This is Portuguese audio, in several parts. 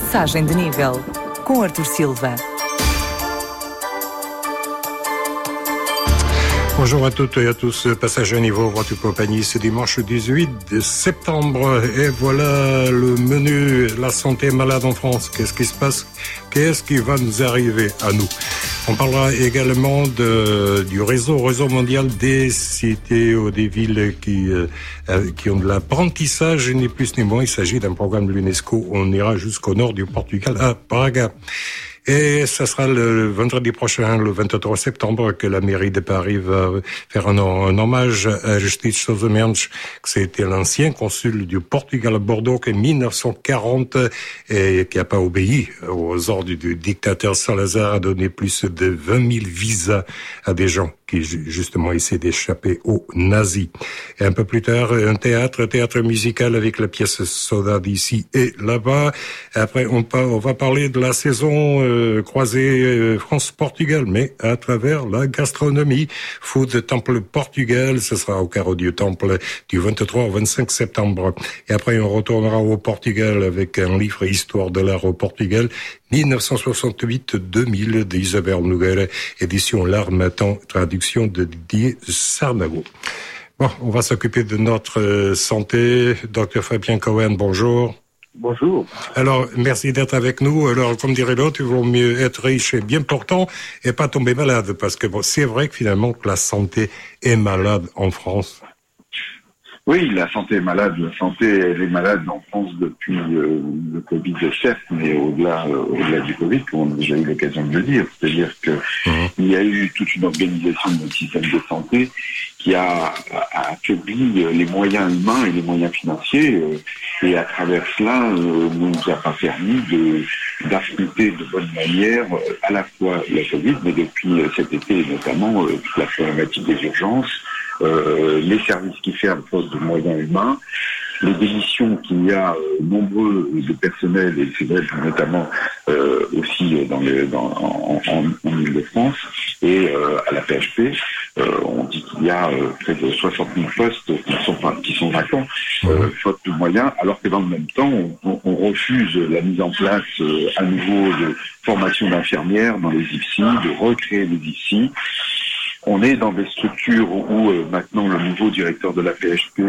Passagem de nível, com Arthur Silva. Bonjour à toutes et à tous, Passage à niveau, votre compagnie ce dimanche 18 septembre. Et voilà le menu, la santé malade en France. Qu'est-ce qui se passe? Qu'est-ce qui va nous arriver à nous? On parlera également du réseau mondial des cités ou des villes qui ont de l'apprentissage, ni plus ni moins. Il s'agit d'un programme de l'UNESCO. On ira jusqu'au nord du Portugal, à Braga. Et ça sera le vendredi prochain, le 23 septembre, que la mairie de Paris va faire un hommage à Aristides Sousa Mendes, que c'était l'ancien consul du Portugal à Bordeaux, qui en 1940, et qui n'a pas obéi aux ordres du dictateur Salazar, a donné plus de 20 000 visas à des gens qui, justement, essaient d'échapper aux nazis. Et un peu plus tard, un théâtre musical avec la pièce Saudade ici et là-bas. Après, on va parler de la saison croisée France-Portugal, mais à travers la gastronomie. Food Temple Portugal, ce sera au Carreau du Temple du 23 au 25 septembre. Et après, on retournera au Portugal avec un livre Histoire de l'art au Portugal, 1968-2000 d'Isabelle Nogueira, édition L'Harmattan, traduction de Didier Sarnago. Bon, on va s'occuper de notre santé. Dr Fabien Cohen, bonjour. Bonjour. Alors, merci d'être avec nous. Alors, comme dirait l'autre, il vaut mieux être riche et bien portant et pas tomber malade, parce que bon, c'est vrai que finalement que la santé est malade en France. Oui, la santé est malade. La santé, elle est malade en France depuis le Covid, certes, mais au-delà du Covid, comme on a déjà eu l'occasion de le dire. C'est-à-dire que il y a eu toute une organisation de notre système de santé qui a affaibli les moyens humains et les moyens financiers, et à travers cela, ne nous a pas permis d'affronter de bonne manière à la fois la Covid, mais depuis cet été notamment toute la problématique des urgences, les services qui ferment faute de moyens humains, les démissions qu'il y a nombreux de personnel, et c'est vrai notamment aussi en Ile-de-France et à la PHP, on dit qu'il y a près de 60 000 postes qui sont vacants, faute de moyens, alors que dans le même temps, on refuse la mise en place à nouveau de formation d'infirmières dans les IFSI, de recréer les IFSI. On est dans des structures où maintenant le nouveau directeur de la PHP,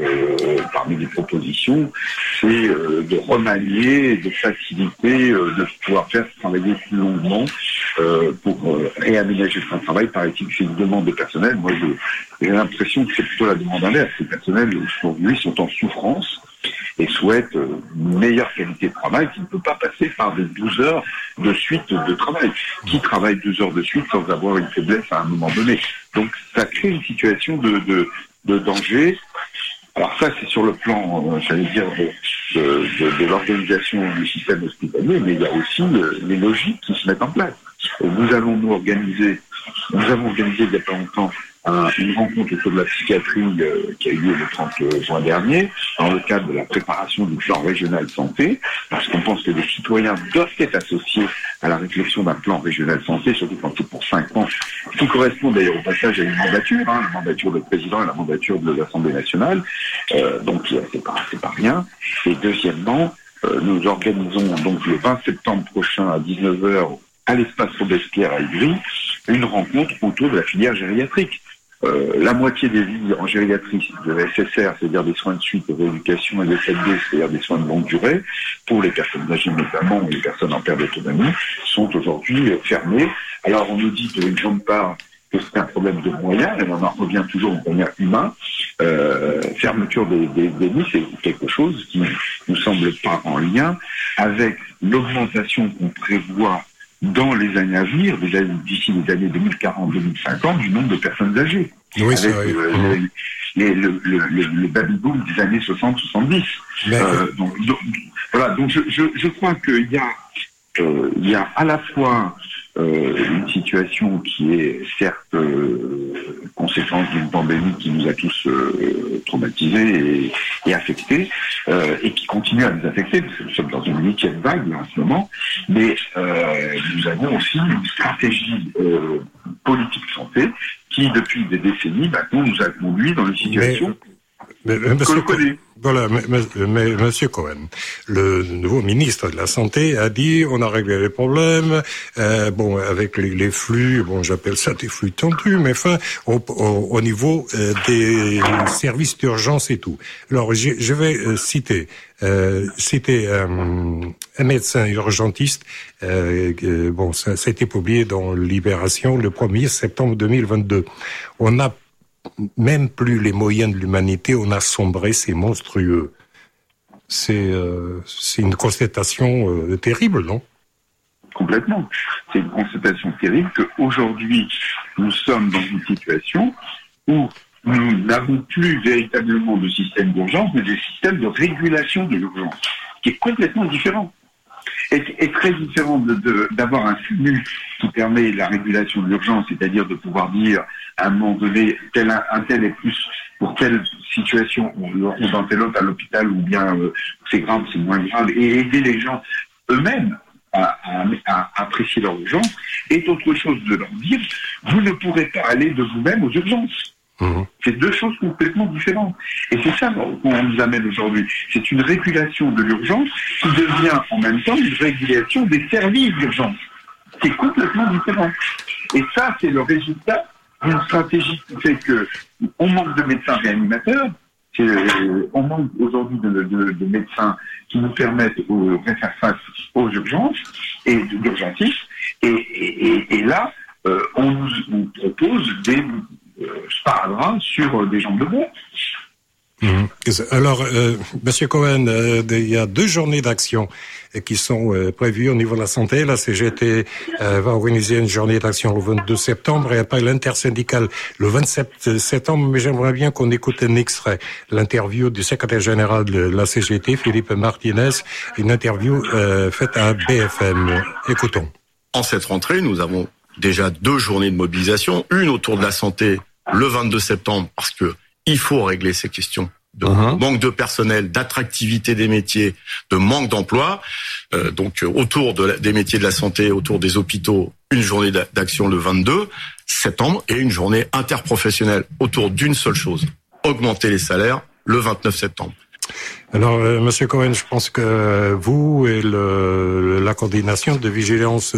parmi les propositions, c'est de remanier, de faciliter, de pouvoir faire travailler plus longuement pour réaménager son travail. Paraît-il que c'est une demande de personnel. Moi, j'ai l'impression que c'est plutôt la demande inverse. Les personnels, aujourd'hui, sont en souffrance et souhaitent une meilleure qualité de travail qui ne peut pas passer par des 12 heures de suite de travail. Qui travaille 12 heures de suite sans avoir une faiblesse à un moment donné? Donc ça crée une situation de danger. Alors ça, c'est sur le plan, j'allais dire, de l'organisation du système hospitalier, mais il y a aussi les logiques qui se mettent en place. Nous avons organisé il n'y a pas longtemps une rencontre autour de la psychiatrie qui a eu lieu le 30 juin dernier, dans le cadre de la préparation du plan régional santé, parce qu'on pense que les citoyens doivent être associés à la réflexion d'un plan régional santé, surtout quand c'est pour 5 ans, qui correspond d'ailleurs au passage à une mandature, la mandature de président et la mandature de l'Assemblée nationale, donc c'est pas rien. Et deuxièmement, nous organisons donc le 20 septembre prochain à 19h à l'espace Robespierre à Ivry, une rencontre autour de la filière gériatrique. La moitié des lits en gériatrie de SSR, c'est-à-dire des soins de suite, de rééducation, et de SLD, c'est-à-dire des soins de longue durée, pour les personnes âgées notamment, ou les personnes en perte d'autonomie, sont aujourd'hui fermés. Alors on nous dit pour une grande part que c'est un problème de moyens, et on en revient toujours aux moyens humains. Fermeture des lits, c'est quelque chose qui nous semble pas en lien avec l'augmentation qu'on prévoit dans les années à venir, d'ici les années 2040-2050, du nombre de personnes âgées. Oui, c'est vrai. Le baby-boom des années 60-70. Donc je crois qu'il y a à la fois une situation qui est certes conséquence d'une pandémie qui nous a tous traumatisés et affectés, et qui continue à nous affecter, parce que nous sommes dans une 8e vague là, en ce moment, mais nous avons aussi une stratégie politique santé qui, depuis des décennies, maintenant, nous a conduit dans une situation Monsieur Cohen, le nouveau ministre de la Santé a dit on a réglé les problèmes, avec les flux, j'appelle ça des flux tendus, mais au niveau des services d'urgence et tout. Alors je vais citer un médecin urgentiste, ça a été publié dans Libération le 1er septembre 2022. On n'a même plus les moyens de l'humanité, on a sombré, c'est monstrueux. C'est une constatation terrible, non ? Complètement. C'est une constatation terrible qu'aujourd'hui, nous sommes dans une situation où nous n'avons plus véritablement de système d'urgence, mais des systèmes de régulation de l'urgence, qui est complètement différent. Et très différent d'avoir un cumul qui permet la régulation de l'urgence, c'est-à-dire de pouvoir dire à un moment donné un tel est plus pour telle situation ou dans tel autre à l'hôpital, ou bien c'est grave, c'est moins grave, et aider les gens eux-mêmes à apprécier leur urgence, est autre chose de leur dire vous ne pourrez pas aller de vous-même aux urgences. C'est deux choses complètement différentes. Et c'est ça qu'on nous amène aujourd'hui. C'est une régulation de l'urgence qui devient en même temps une régulation des services d'urgence. C'est complètement différent. Et ça, c'est le résultat d'une stratégie qui fait qu'on manque de médecins réanimateurs. On manque aujourd'hui de médecins qui nous permettent de faire face aux urgences et d'urgentistes. Et là, on nous propose des sparadraps sur des jambes de bois. Alors, Monsieur Cohen, il y a 2 journées d'action qui sont prévues au niveau de la santé. La CGT va organiser une journée d'action le 22 septembre et après l'intersyndicale le 27 septembre. Mais j'aimerais bien qu'on écoute un extrait, l'interview du secrétaire général de la CGT, Philippe Martinez, une interview faite à BFM. Écoutons. En cette rentrée, nous avons déjà 2 journées de mobilisation, une autour de la santé le 22 septembre, parce que il faut régler ces questions de manque de personnel, d'attractivité des métiers, de manque d'emploi. Donc autour des métiers de la santé, autour des hôpitaux, une journée d'action le 22 septembre et une journée interprofessionnelle autour d'une seule chose, augmenter les salaires le 29 septembre. Alors, Monsieur Cohen, je pense que vous et la coordination de vigilance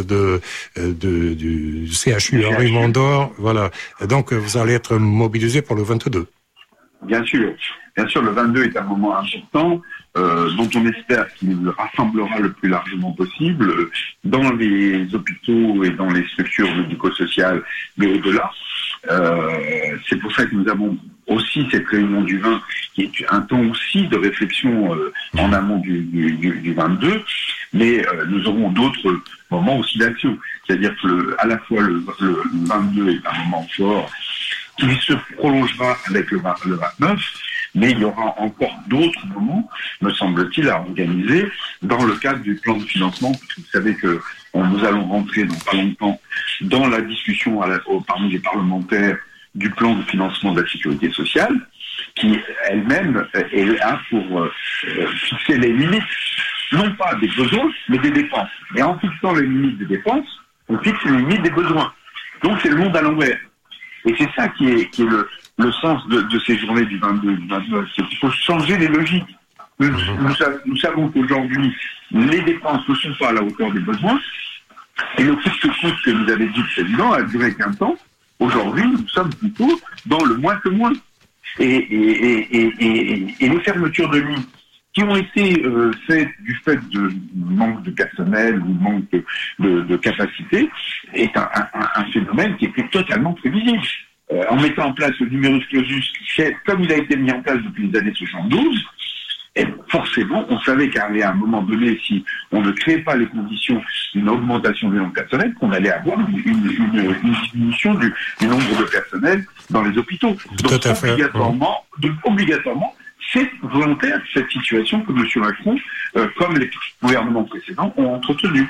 du CHU Henri Mondor, voilà. Donc, vous allez être mobilisé pour le 22. Bien sûr, le 22 est un moment important dont on espère qu'il rassemblera le plus largement possible dans les hôpitaux et dans les structures médico-sociales, mais au-delà. C'est pour ça que nous avons aussi cette réunion du 20, qui est un temps aussi de réflexion en amont du 22, mais nous aurons d'autres moments aussi d'action. C'est-à-dire que à la fois le 22 est un moment fort, qui se prolongera avec le 29, mais il y aura encore d'autres moments, me semble-t-il, à organiser dans le cadre du plan de financement, parce que vous savez que nous allons rentrer dans pas longtemps dans la discussion parmi les parlementaires du plan de financement de la sécurité sociale, qui elle-même est là pour fixer les limites, non pas des besoins, mais des dépenses. Et en fixant les limites des dépenses, on fixe les limites des besoins. Donc c'est le monde à l'envers. Et c'est ça qui est le sens de ces journées du 22 et du 29. C'est qu'il faut changer les logiques. Nous savons qu'aujourd'hui, les dépenses ne sont pas à la hauteur des besoins. Et le coût que nous avait dit le président a duré qu'un temps. Aujourd'hui, nous sommes plutôt dans le moins que moins. Et les fermetures de lits qui ont été faites du fait de manque de personnel ou manque de capacité est un phénomène qui était totalement prévisible. En mettant en place le numerus clausus, comme il a été mis en place depuis les années 72, et forcément, on savait qu'arrivé à un moment donné, si on ne créait pas les conditions d'une augmentation du nombre de personnel, qu'on allait avoir une diminution du nombre de personnel dans les hôpitaux. Donc obligatoirement, c'est volontaire cette situation que M. Macron, comme les gouvernements précédents, ont entretenue.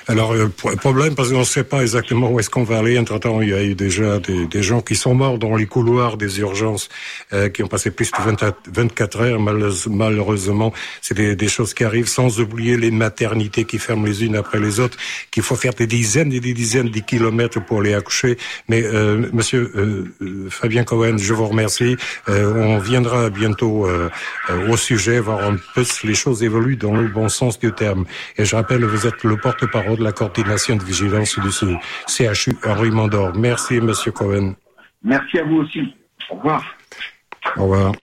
Alors, problème, parce qu'on ne sait pas exactement où est-ce qu'on va aller. Entre-temps, il y a eu déjà des gens qui sont morts dans les couloirs des urgences, qui ont passé plus de 24 heures. Malheureusement, c'est des choses qui arrivent, sans oublier les maternités qui ferment les unes après les autres, qu'il faut faire des dizaines et des dizaines de kilomètres pour les accoucher. Mais, monsieur Fabien Cohen, je vous remercie. On viendra bientôt au sujet, voir un peu si les choses évoluent dans le bon sens du terme. Et je rappelle, vous êtes le porte-parole de la coordination de vigilance du CHU Henri Mondor. Merci, monsieur Cohen. Merci à vous aussi. Au revoir. Au revoir.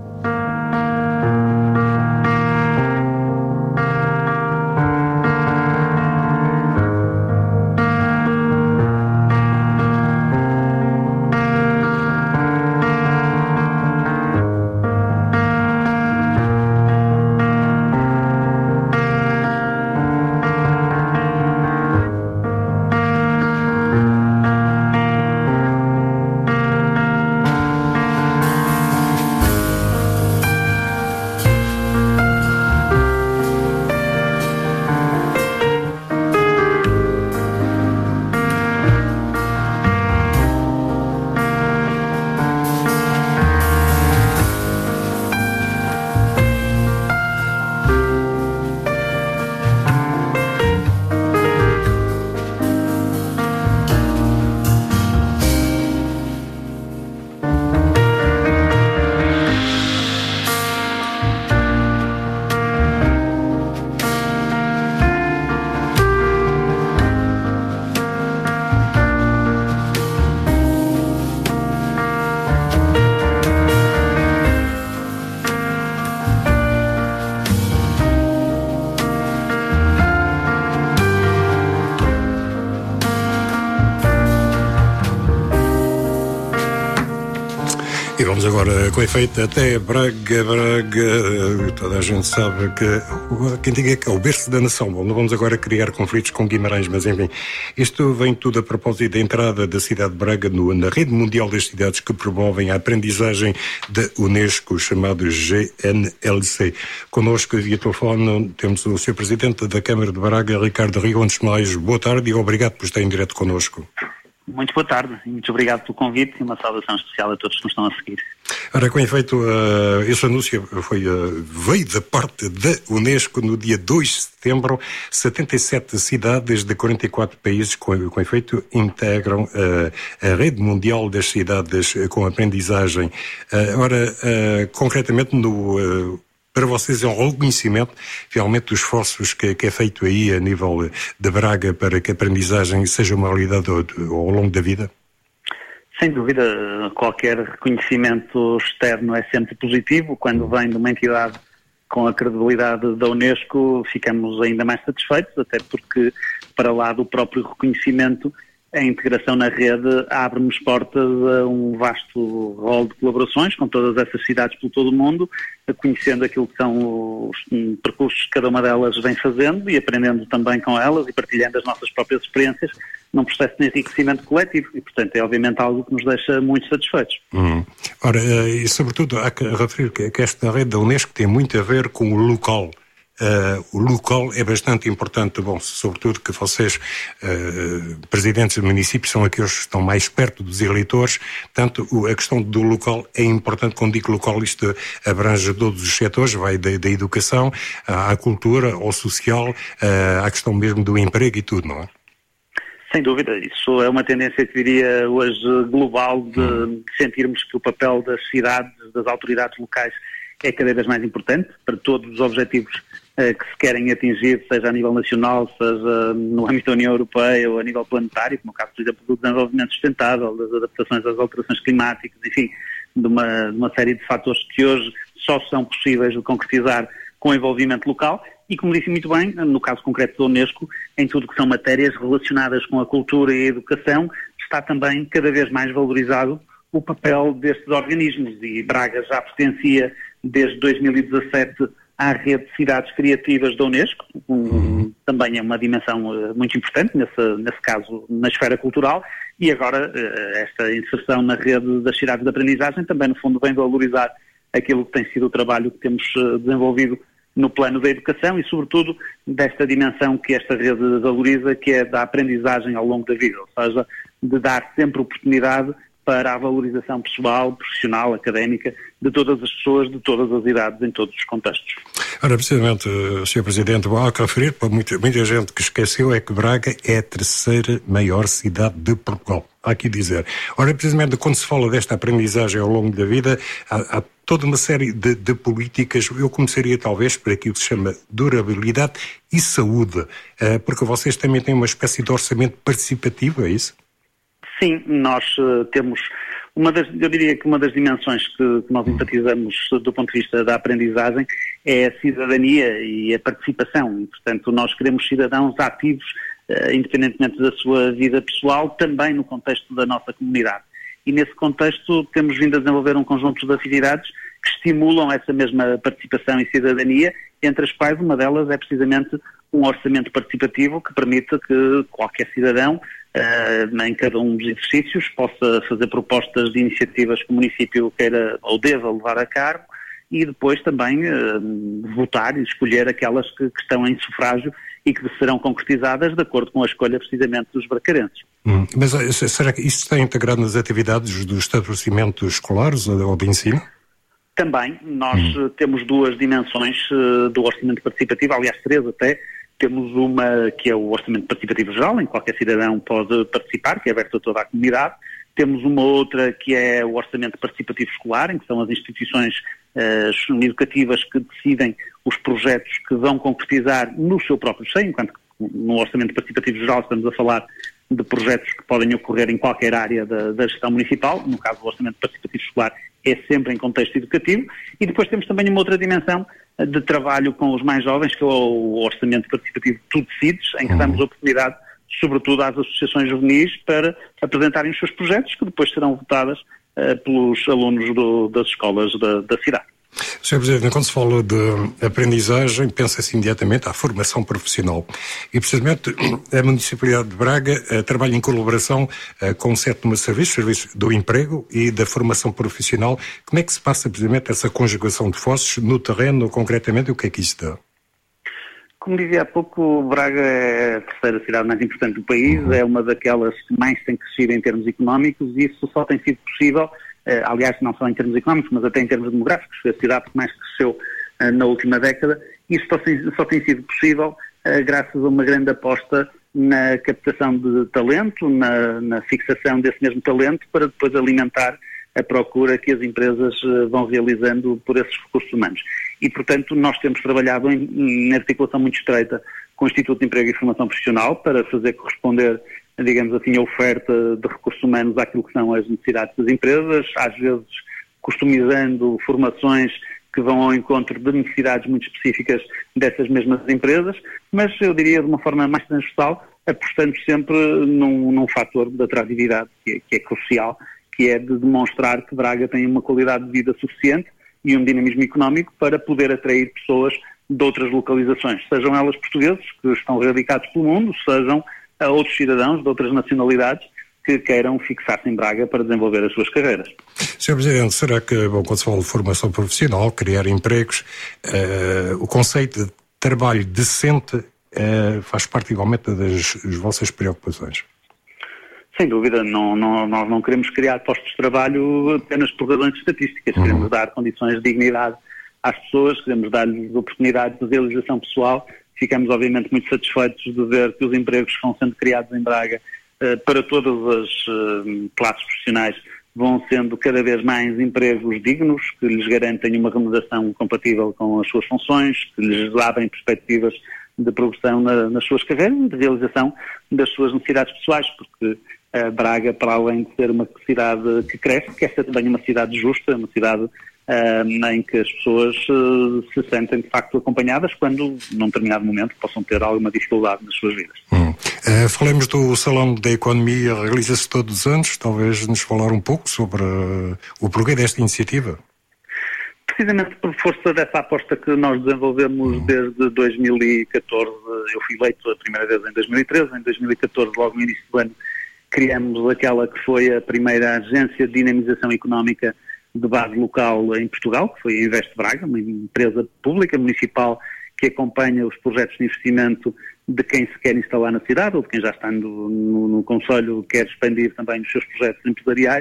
E vamos agora com efeito até Braga, toda a gente sabe que quem diga que é o berço da nação. Bom, não vamos agora criar conflitos com Guimarães, mas enfim, isto vem tudo a propósito da entrada da cidade de Braga na rede mundial das cidades que promovem a aprendizagem da Unesco, chamado GNLC. Connosco via telefone temos o Sr. Presidente da Câmara de Braga, Ricardo Rigo. Antes de mais, boa tarde e obrigado por estar em direto connosco. Muito boa tarde e muito obrigado pelo convite e uma saudação especial a todos que nos estão a seguir. Ora, com efeito, esse anúncio veio da parte da Unesco no dia 2 de setembro. 77 cidades de 44 países, com efeito, integram a rede mundial das cidades com aprendizagem. Ora, concretamente, para vocês é um reconhecimento realmente dos esforços que é feito aí a nível de Braga para que a aprendizagem seja uma realidade ao longo da vida? Sem dúvida, qualquer reconhecimento externo é sempre positivo. Quando vem de uma entidade com a credibilidade da Unesco, ficamos ainda mais satisfeitos, até porque, para lá do próprio reconhecimento, a integração na rede abre-nos portas a um vasto rol de colaborações com todas essas cidades por todo o mundo, conhecendo aquilo que são os percursos que cada uma delas vem fazendo e aprendendo também com elas e partilhando as nossas próprias experiências num processo de enriquecimento coletivo e, portanto, é obviamente algo que nos deixa muito satisfeitos. Ora, e sobretudo há que referir que esta rede da Unesco tem muito a ver com o local. O local é bastante importante, bom, sobretudo que vocês, presidentes do município, são aqueles que estão mais perto dos eleitores, portanto, a questão do local é importante. Quando digo local, isto abrange todos os setores, vai da educação à cultura, ao social, à questão mesmo do emprego e tudo, não é? Sem dúvida, isso é uma tendência que diria hoje global de sentirmos que o papel das cidades, das autoridades locais é cada vez mais importante para todos os objetivos que se querem atingir, seja a nível nacional, seja no âmbito da União Europeia ou a nível planetário, como o caso, por exemplo, do desenvolvimento sustentável, das adaptações às alterações climáticas, enfim, de uma série de fatores que hoje só são possíveis de concretizar com o envolvimento local e, como disse muito bem, no caso concreto da Unesco, em tudo que são matérias relacionadas com a cultura e a educação, está também cada vez mais valorizado o papel destes organismos e Braga já pertencia desde 2017 à rede de cidades criativas da Unesco, também é uma dimensão muito importante, nesse caso na esfera cultural, e agora esta inserção na rede das cidades de aprendizagem também no fundo vem valorizar aquilo que tem sido o trabalho que temos desenvolvido no plano da educação e, sobretudo, desta dimensão que esta rede valoriza, que é da aprendizagem ao longo da vida, ou seja, de dar sempre oportunidade para a valorização pessoal, profissional, académica, de todas as pessoas, de todas as idades, em todos os contextos. Ora, precisamente, Sr. Presidente, há que referir para muita gente que esqueceu é que Braga é a terceira maior cidade de Portugal. Há que dizer. Ora, precisamente, quando se fala desta aprendizagem ao longo da vida, há toda uma série de políticas. Eu começaria talvez por aquilo que se chama durabilidade e saúde, porque vocês também têm uma espécie de orçamento participativo, é isso? Sim, nós temos eu diria que uma das dimensões que nós enfatizamos do ponto de vista da aprendizagem é a cidadania e a participação. E, portanto, nós queremos cidadãos ativos, independentemente da sua vida pessoal, também no contexto da nossa comunidade. E nesse contexto temos vindo a desenvolver um conjunto de atividades que estimulam essa mesma participação e cidadania, entre as quais uma delas é precisamente um orçamento participativo que permite que qualquer cidadão, em cada um dos exercícios, possa fazer propostas de iniciativas que o município queira ou deva levar a cabo e depois também votar e escolher aquelas que estão em sufrágio e que serão concretizadas de acordo com a escolha precisamente dos bracarenses. Mas será que isso está integrado nas atividades dos estabelecimentos escolares ou de ensino? Também. Nós temos duas dimensões do orçamento participativo, aliás 3 até. Temos uma que é o orçamento participativo geral, em que qualquer cidadão pode participar, que é aberto a toda a comunidade. Temos uma outra que é o orçamento participativo escolar, em que são as instituições educativas que decidem os projetos que vão concretizar no seu próprio seio, enquanto que no orçamento participativo geral estamos a falar de projetos que podem ocorrer em qualquer área da gestão municipal. No caso do orçamento participativo escolar é sempre em contexto educativo. E depois temos também uma outra dimensão de trabalho com os mais jovens, que é o orçamento participativo Tu Decides, em que damos oportunidade, sobretudo às associações juvenis, para apresentarem os seus projetos, que depois serão votadas pelos alunos das escolas da cidade. Sr. Presidente, quando se fala de aprendizagem, pensa-se imediatamente à formação profissional. E, precisamente, a Municipalidade de Braga trabalha em colaboração com o setor de serviços do emprego e da formação profissional. Como é que se passa, precisamente, essa conjugação de forças no terreno, concretamente, o que é que isso dá? Como dizia há pouco, Braga é a terceira cidade mais importante do país, é uma daquelas que mais tem crescido em termos económicos e isso só tem sido possível, aliás, não só em termos económicos, mas até em termos demográficos, foi a cidade que mais cresceu na última década. Isso só tem sido possível graças a uma grande aposta na captação de talento, na fixação desse mesmo talento, para depois alimentar a procura que as empresas vão realizando por esses recursos humanos. E, portanto, nós temos trabalhado em articulação muito estreita com o Instituto de Emprego e Formação Profissional para fazer corresponder, digamos assim, a oferta de recursos humanos àquilo que são as necessidades das empresas, às vezes customizando formações que vão ao encontro de necessidades muito específicas dessas mesmas empresas, mas eu diria de uma forma mais transversal, apostando sempre num fator de atratividade que é crucial, que é de demonstrar que Braga tem uma qualidade de vida suficiente e um dinamismo económico para poder atrair pessoas de outras localizações, sejam elas portugueses que estão radicados pelo mundo, sejam outros cidadãos de outras nacionalidades que queiram fixar-se em Braga para desenvolver as suas carreiras. Sr. Presidente, será que, quando se fala de formação profissional, criar empregos, o conceito de trabalho decente faz parte igualmente das vossas preocupações? Sem dúvida, nós não queremos criar postos de trabalho apenas por razões estatísticas, queremos dar condições de dignidade às pessoas, queremos dar-lhes oportunidades de realização pessoal. Ficamos obviamente muito satisfeitos de ver que os empregos que vão sendo criados em Braga para todas as classes profissionais vão sendo cada vez mais empregos dignos, que lhes garantem uma remuneração compatível com as suas funções, que lhes abrem perspectivas de progressão nas suas carreiras e de realização das suas necessidades pessoais, porque Braga, para além de ser uma cidade que cresce, quer ser também uma cidade justa, uma cidade em que as pessoas se sentem de facto acompanhadas quando, num determinado momento, possam ter alguma dificuldade nas suas vidas. Falemos do Salão da Economia, realiza-se todos os anos, talvez nos falar um pouco sobre o porquê desta iniciativa? Precisamente por força dessa aposta que nós desenvolvemos desde 2014, eu fui eleito a primeira vez em 2013, em 2014, logo no início do ano, criamos aquela que foi a primeira agência de dinamização económica de base local em Portugal, que foi a Invest Braga, uma empresa pública, municipal, que acompanha os projetos de investimento de quem se quer instalar na cidade ou de quem já está no concelho quer expandir também os seus projetos empresariais,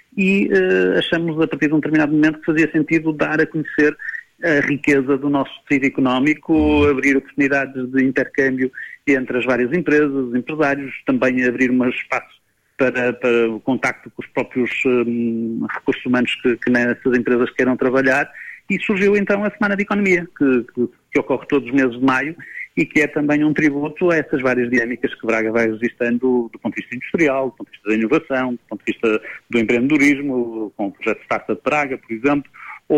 e achamos a partir de um determinado momento que fazia sentido dar a conhecer a riqueza do nosso tecido económico, abrir oportunidades de intercâmbio entre as várias empresas, empresários, também abrir um espaço para o contacto com os próprios recursos humanos que nessas empresas queiram trabalhar, e surgiu então a Semana de Economia, que ocorre todos os meses de maio e que é também um tributo a essas várias dinâmicas que Braga vai registrando do ponto de vista industrial, do ponto de vista da inovação, do ponto de vista do empreendedorismo, com o projeto Startup Braga, por exemplo,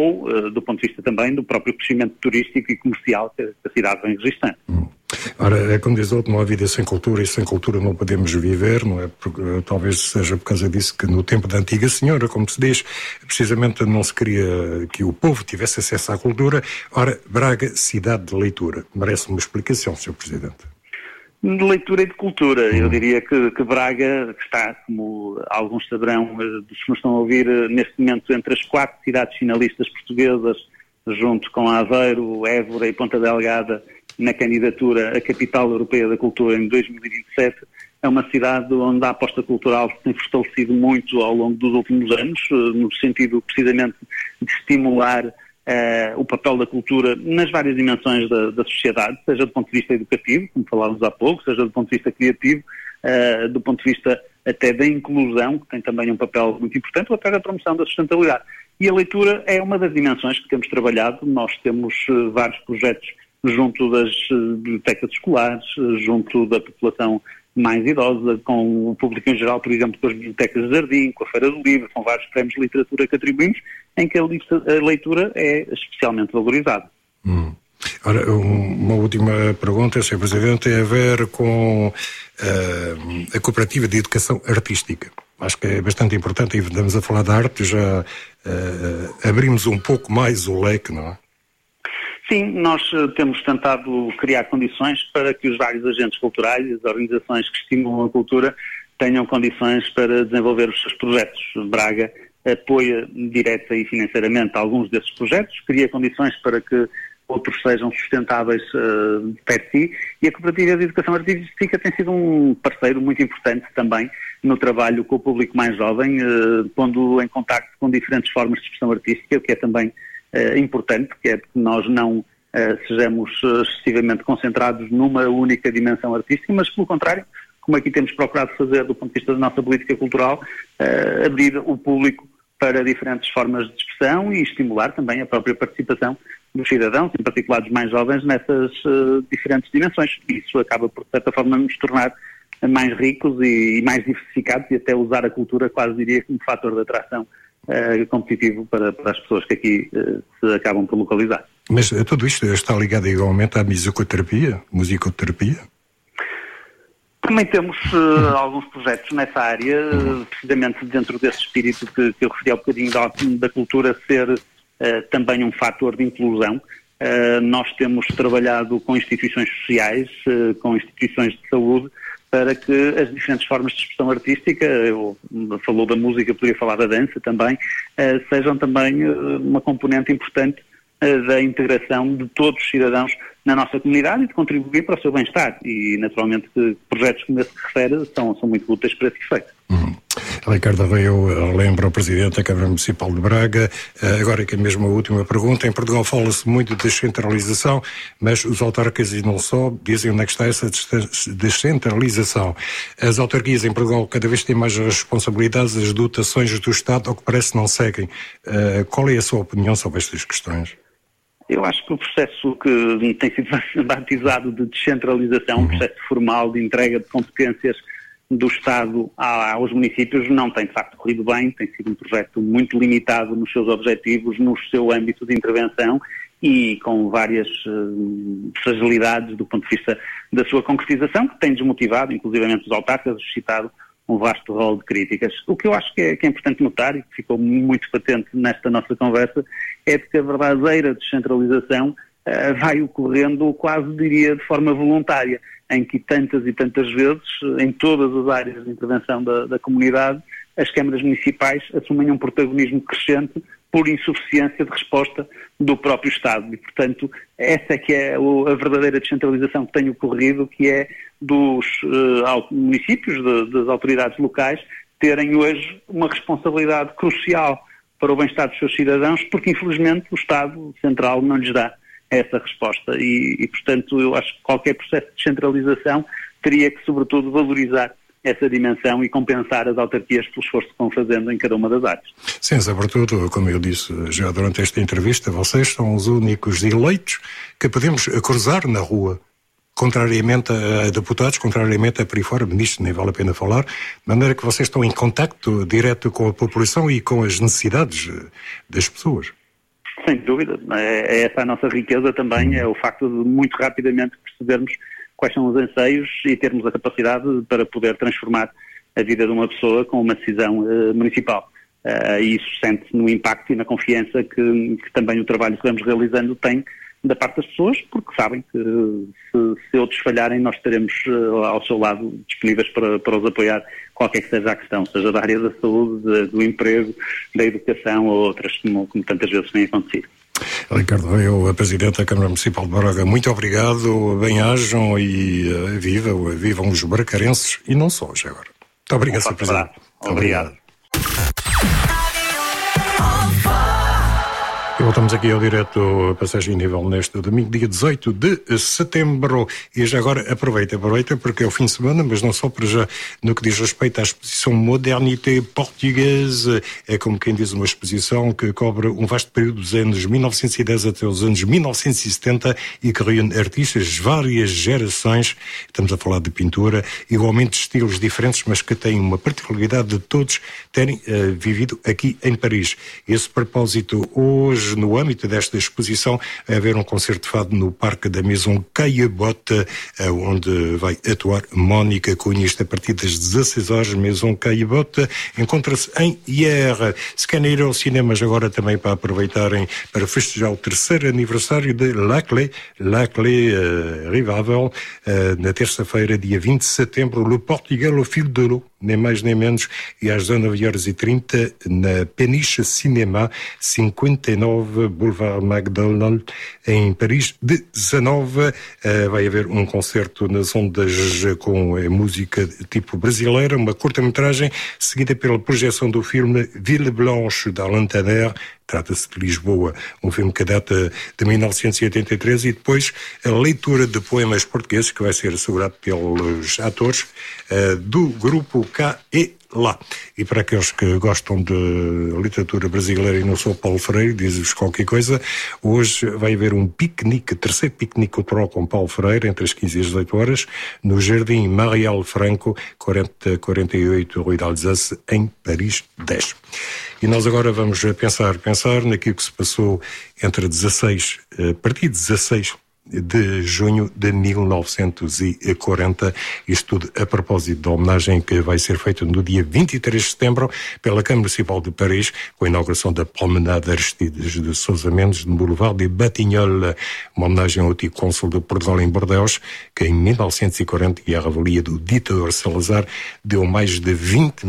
ou do ponto de vista também do próprio crescimento turístico e comercial que a cidade vem registrando. Ora, como diz outro, não há vida sem cultura, e sem cultura não podemos viver, não é? Porque, talvez seja por causa disso que no tempo da antiga senhora, como se diz, precisamente não se queria que o povo tivesse acesso à cultura. Ora, Braga, cidade de leitura, merece uma explicação, Sr. Presidente. De leitura e de cultura. Eu diria que Braga está, como alguns saberão, dos que nos estão a ouvir, neste momento entre as 4 cidades finalistas portuguesas, junto com Aveiro, Évora e Ponta Delgada, na candidatura à Capital Europeia da Cultura em 2027. É uma cidade onde a aposta cultural se tem fortalecido muito ao longo dos últimos anos, no sentido precisamente de estimular o papel da cultura nas várias dimensões da sociedade, seja do ponto de vista educativo, como falávamos há pouco, seja do ponto de vista criativo, do ponto de vista até da inclusão, que tem também um papel muito importante, ou até da promoção da sustentabilidade. E a leitura é uma das dimensões que temos trabalhado. Nós temos vários projetos junto das bibliotecas escolares, junto da população mais idosa, com o público em geral, por exemplo, com as bibliotecas de jardim, com a Feira do Livro, com vários prémios de literatura que atribuímos, em que a leitura é especialmente valorizada. Ora, uma última pergunta, Sr. Presidente, tem a ver com a Cooperativa de Educação Artística. Acho que é bastante importante, e estamos a falar da arte, já abrimos um pouco mais o leque, não é? Sim, nós temos tentado criar condições para que os vários agentes culturais e as organizações que estimulam a cultura tenham condições para desenvolver os seus projetos. Braga apoia direta e financeiramente alguns desses projetos, cria condições para que outros sejam sustentáveis per si, e a Cooperativa de Educação Artística tem sido um parceiro muito importante também no trabalho com o público mais jovem, pondo em contacto com diferentes formas de expressão artística, o que é também importante, que é que nós não sejamos excessivamente concentrados numa única dimensão artística, mas pelo contrário, como aqui temos procurado fazer do ponto de vista da nossa política cultural, abrir o público para diferentes formas de expressão e estimular também a própria participação dos cidadãos, em particular dos mais jovens, nessas diferentes dimensões. Isso acaba por, de certa forma, nos tornar mais ricos e mais diversificados, e até usar a cultura, quase diria, como fator de atração competitivo para as pessoas que aqui se acabam por localizar. Mas tudo isto está ligado igualmente à musicoterapia? Também temos alguns projetos nessa área, precisamente dentro desse espírito que eu referi há um bocadinho da cultura ser também um fator de inclusão. Nós temos trabalhado com instituições sociais, com instituições de saúde, para que as diferentes formas de expressão artística, falou da música, poderia falar da dança também, sejam também uma componente importante da integração de todos os cidadãos na nossa comunidade e de contribuir para o seu bem-estar. E, naturalmente, que projetos como esse que refere são muito úteis para esse efeito. Ricardo Arreio lembra ao Presidente da Câmara Municipal de Braga. Agora que é mesmo a última pergunta. Em Portugal fala-se muito de descentralização, mas os autarcas e não só dizem onde é que está essa descentralização. As autarquias em Portugal cada vez têm mais responsabilidades, as dotações do Estado, ao que parece, não seguem. Qual é a sua opinião sobre estas questões? Eu acho que o processo que tem sido batizado de descentralização, um processo formal de entrega de competências do Estado aos municípios, não tem de facto corrido bem, tem sido um projeto muito limitado nos seus objetivos, no seu âmbito de intervenção e com várias fragilidades do ponto de vista da sua concretização, que tem desmotivado, inclusivamente os autarcas, suscitado um vasto rol de críticas. O que eu acho que é importante notar, e que ficou muito patente nesta nossa conversa, é de que a verdadeira descentralização vai ocorrendo, quase diria, de forma voluntária, em que tantas e tantas vezes, em todas as áreas de intervenção da comunidade, as câmaras municipais assumem um protagonismo crescente por insuficiência de resposta do próprio Estado. E, portanto, essa é que é a verdadeira descentralização que tem ocorrido, que é dos municípios, das autoridades locais, terem hoje uma responsabilidade crucial para o bem-estar dos seus cidadãos, porque, infelizmente, o Estado Central não lhes dá essa resposta. E, portanto, eu acho que qualquer processo de descentralização teria que, sobretudo, valorizar essa dimensão e compensar as autarquias pelo esforço que estão fazendo em cada uma das áreas. Sim, sobretudo, como eu disse já durante esta entrevista, vocês são os únicos eleitos que podemos cruzar na rua, contrariamente a deputados, contrariamente a por aí fora, ministros, nem vale a pena falar, de maneira que vocês estão em contacto direto com a população e com as necessidades das pessoas. Sem dúvida. É essa a nossa riqueza também, é o facto de muito rapidamente percebermos quais são os anseios e termos a capacidade para poder transformar a vida de uma pessoa com uma decisão municipal. E isso sente-se no impacto e na confiança que também o trabalho que vamos realizando tem da parte das pessoas, porque sabem que se outros falharem, nós estaremos ao seu lado disponíveis para os apoiar, qualquer que seja a questão, seja da área da saúde, do emprego, da educação ou outras, como tantas vezes tem acontecido. Ricardo Reio, Presidente da Câmara Municipal de Braga, muito obrigado, bem-ajam e vivam os bracarenses e não só, já agora. Muito obrigado, Sr. Presidente. Obrigado. E voltamos aqui ao direto Passagem Nível neste domingo, dia 18 de setembro. E já agora aproveita, porque é o fim de semana, mas não só para já no que diz respeito à exposição Modernité Portuguesa. É como quem diz uma exposição que cobre um vasto período dos anos 1910 até os anos 1970 e que reúne artistas de várias gerações. Estamos a falar de pintura, igualmente de estilos diferentes, mas que têm uma particularidade de todos terem vivido aqui em Paris. Esse propósito, hoje, no âmbito desta exposição, vai haver um concerto de fado no Parque da Maison Caillebotte, onde vai atuar Mónica Cunha, a partir das 16 horas. Maison Caillebotte encontra-se em Hyères. Se querem ir aos cinemas agora também para aproveitarem para festejar o 3º aniversário de La Clé Revival, na terça-feira, dia 20 de setembro, Le Portugal au fil de l'eau, nem mais nem menos, e às 19h30 na Peniche Cinéma, 59 Boulevard McDonald, em Paris. De 19 vai haver um concerto nas ondas com música tipo brasileira, uma curta-metragem, seguida pela projeção do filme Ville Blanche, d'Alain Taner. Trata-se de Lisboa, um filme que data de 1983, e depois a leitura de poemas portugueses, que vai ser assegurado pelos atores do grupo Cá e Lá. E para aqueles que gostam de literatura brasileira e não sou Paulo Freire, diz-vos qualquer coisa, hoje vai haver um piquenique, terceiro piquenique cultural com Paulo Freire, entre as 15 e as 18 horas, no Jardim Marial Franco, 4048 Rue d'Alsace, em Paris 10. E nós agora vamos pensar naquilo que se passou entre a partir de 16 de junho de 1940, isto tudo a propósito da homenagem que vai ser feita no dia 23 de setembro pela Câmara Municipal de Paris, com a inauguração da Promenade Aristides de Sousa Mendes no Boulevard de Batignolles, uma homenagem ao antigo cônsul de Portugal em Bordeaux, que em 1940, e a revelia do ditador Salazar, deu mais de 20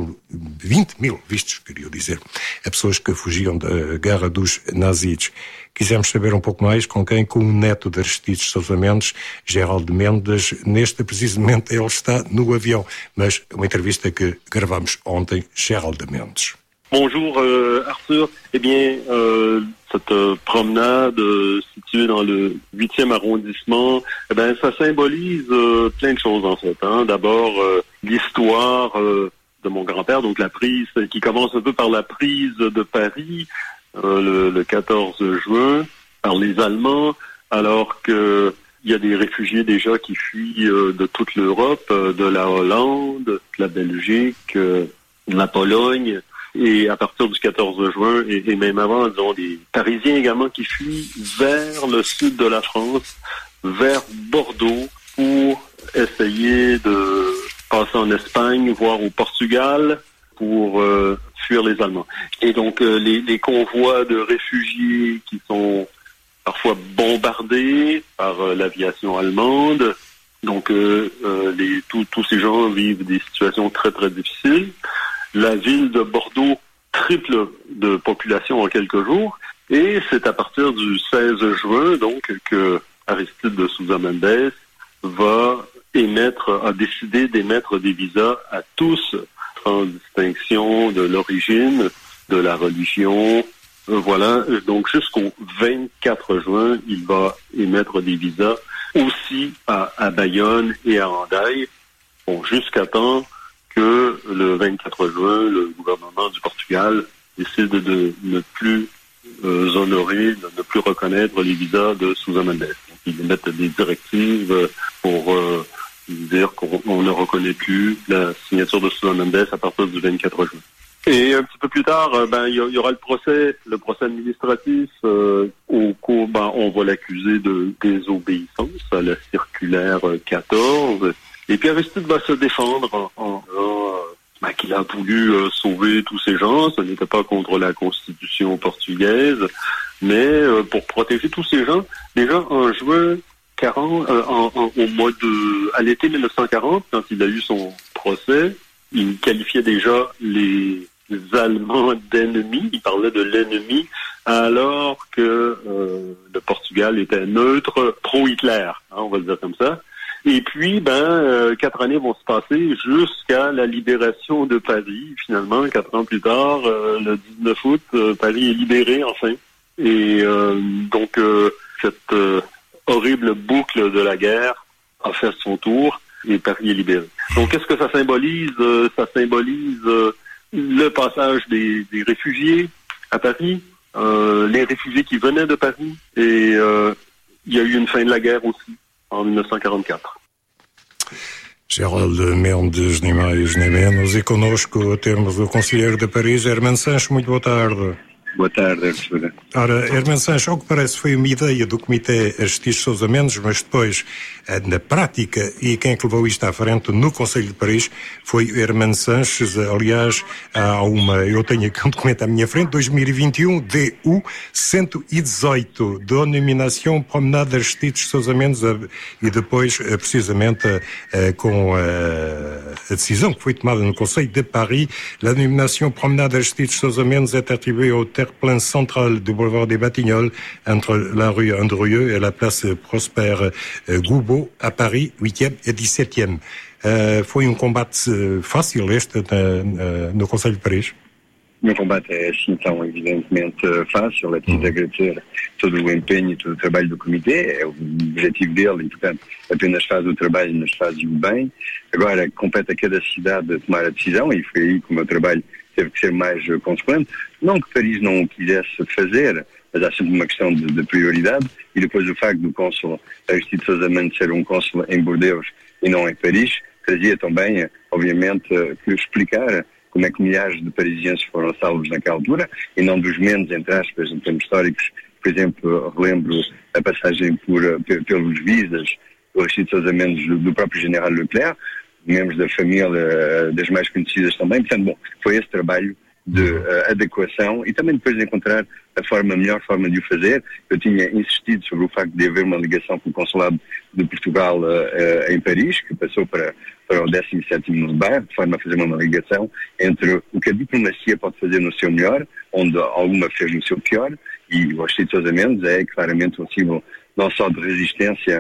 mil vistos, queria dizer, a pessoas que fugiam da guerra dos nazis. Quisemos saber um pouco mais com o neto de Aristides Sousa Mendes, Geraldo Mendes. Neste precisamente ele está no avião, mas uma entrevista que gravamos ontem, Geraldo Mendes. Bonjour Arthur. Eh bien, cette promenade située dans le 8e arrondissement, ça symbolise plein de choses en fait. D'abord, l'histoire de mon grand-père, donc la prise, qui commence un peu par la prise de Paris, le 14 juin, par les Allemands, alors que il y a des réfugiés déjà qui fuient de toute l'Europe, de la Hollande, de la Belgique, de la Pologne, et à partir du 14 juin, et même avant, disons, des Parisiens également qui fuient vers le sud de la France, vers Bordeaux, pour essayer de passer en Espagne, voire au Portugal, pour fuir les Allemands. Et donc les convois de réfugiés qui sont parfois bombardés par l'aviation allemande. Donc tous ces gens vivent des situations très très difficiles. La ville de Bordeaux triple de population en quelques jours. Et c'est à partir du 16 juin, donc, que Aristide de Sousa Mendes a décidé d'émettre des visas à tous, en distinction de l'origine, de la religion. Voilà, donc jusqu'au 24 juin, il va émettre des visas aussi à Bayonne et à Hendaye, jusqu'à temps que le 24 juin, le gouvernement du Portugal décide de ne plus honorer, de ne plus reconnaître les visas de Sousa Mendes. Donc, ils émettent des directives pour dire qu'on ne reconnaît plus la signature de Sousa Mendes à partir du 24 juin. Et un petit peu plus tard, il y aura le procès administratif au cours, on va l'accuser de désobéissance à la circulaire 14. Et puis Aristide va se défendre en disant qu'il a voulu sauver tous ces gens. Ce n'était pas contre la Constitution portugaise, mais pour protéger tous ces gens. Déjà en juin 40, à l'été 1940, quand il a eu son procès, il qualifiait déjà les Allemands d'ennemis. Il parlait de l'ennemi, alors que le Portugal était neutre, pro-Hitler, on va le dire comme ça. Et puis, 4 années vont se passer jusqu'à la libération de Paris. Finalement, 4 ans plus tard, le 19 août, Paris est libéré enfin. Et donc, cette horrible boucle de la guerre a fait son tour et Paris est libéré. Donc, qu'est-ce que ça symbolise? Ça symbolise le passage des réfugiés à Paris, les réfugiés qui venaient de Paris, et il y a eu une fin de la guerre aussi, en 1944. Geraldo Mendes, nem mais nem menos, e connosco temos o Conselheiro de Paris, Hermano Sancho. Muito boa tarde. Boa tarde, Arthur. Ora, Hermano Sancho, ao que parece foi uma ideia do Comitê Aristides Sousa Mendes, mas depois, na prática, e quem é que levou isto à frente no Conselho de Paris foi o Hermano Sanches. Aliás, eu tenho aqui um documento à minha frente, 2021, DU 118, denominação Promenade Aristides Sousa Mendes, e depois, precisamente, com a decisão que foi tomada no Conselho de Paris, a denominação Promenade Aristides Sousa Mendes é atribuída ao terre-plein central du boulevard des Batignolles, entre la rue Andrieux et la place Prosper Goubeau, à Paris, 8e e 17e. Foi combate fácil este no Conselho de Paris? O meu combate é assim tão evidentemente fácil. É preciso agradecer todo o empenho e todo o trabalho do Comitê. É o objetivo dele e, portanto, apenas faz o trabalho, mas faz-o bem. Agora, compete a cada cidade tomar a decisão, e foi aí que o meu trabalho teve que ser mais consequente. Não que Paris não o quisesse fazer, mas há sempre uma questão de prioridade, e depois o facto do cônsul Aristides Sousa Mendes ser um cônsul em Bordeaux e não em Paris, trazia também, obviamente, que explicar como é que milhares de parisienses foram salvos naquela altura, e não dos menos, entre aspas, em termos históricos. Por exemplo, relembro a passagem pelos visas do Aristides Sousa Mendes, do próprio General Leclerc, membros da família, das mais conhecidas também. Portanto, foi esse trabalho de adequação e também depois de encontrar a melhor forma de o fazer. Eu tinha insistido sobre o facto de haver uma ligação com o Consulado de Portugal em Paris, que passou para o 17º bairro, de forma a fazer uma ligação entre o que a diplomacia pode fazer no seu melhor, onde alguma fez no seu pior, e o Aristides Sousa Mendes é claramente um símbolo não só de resistência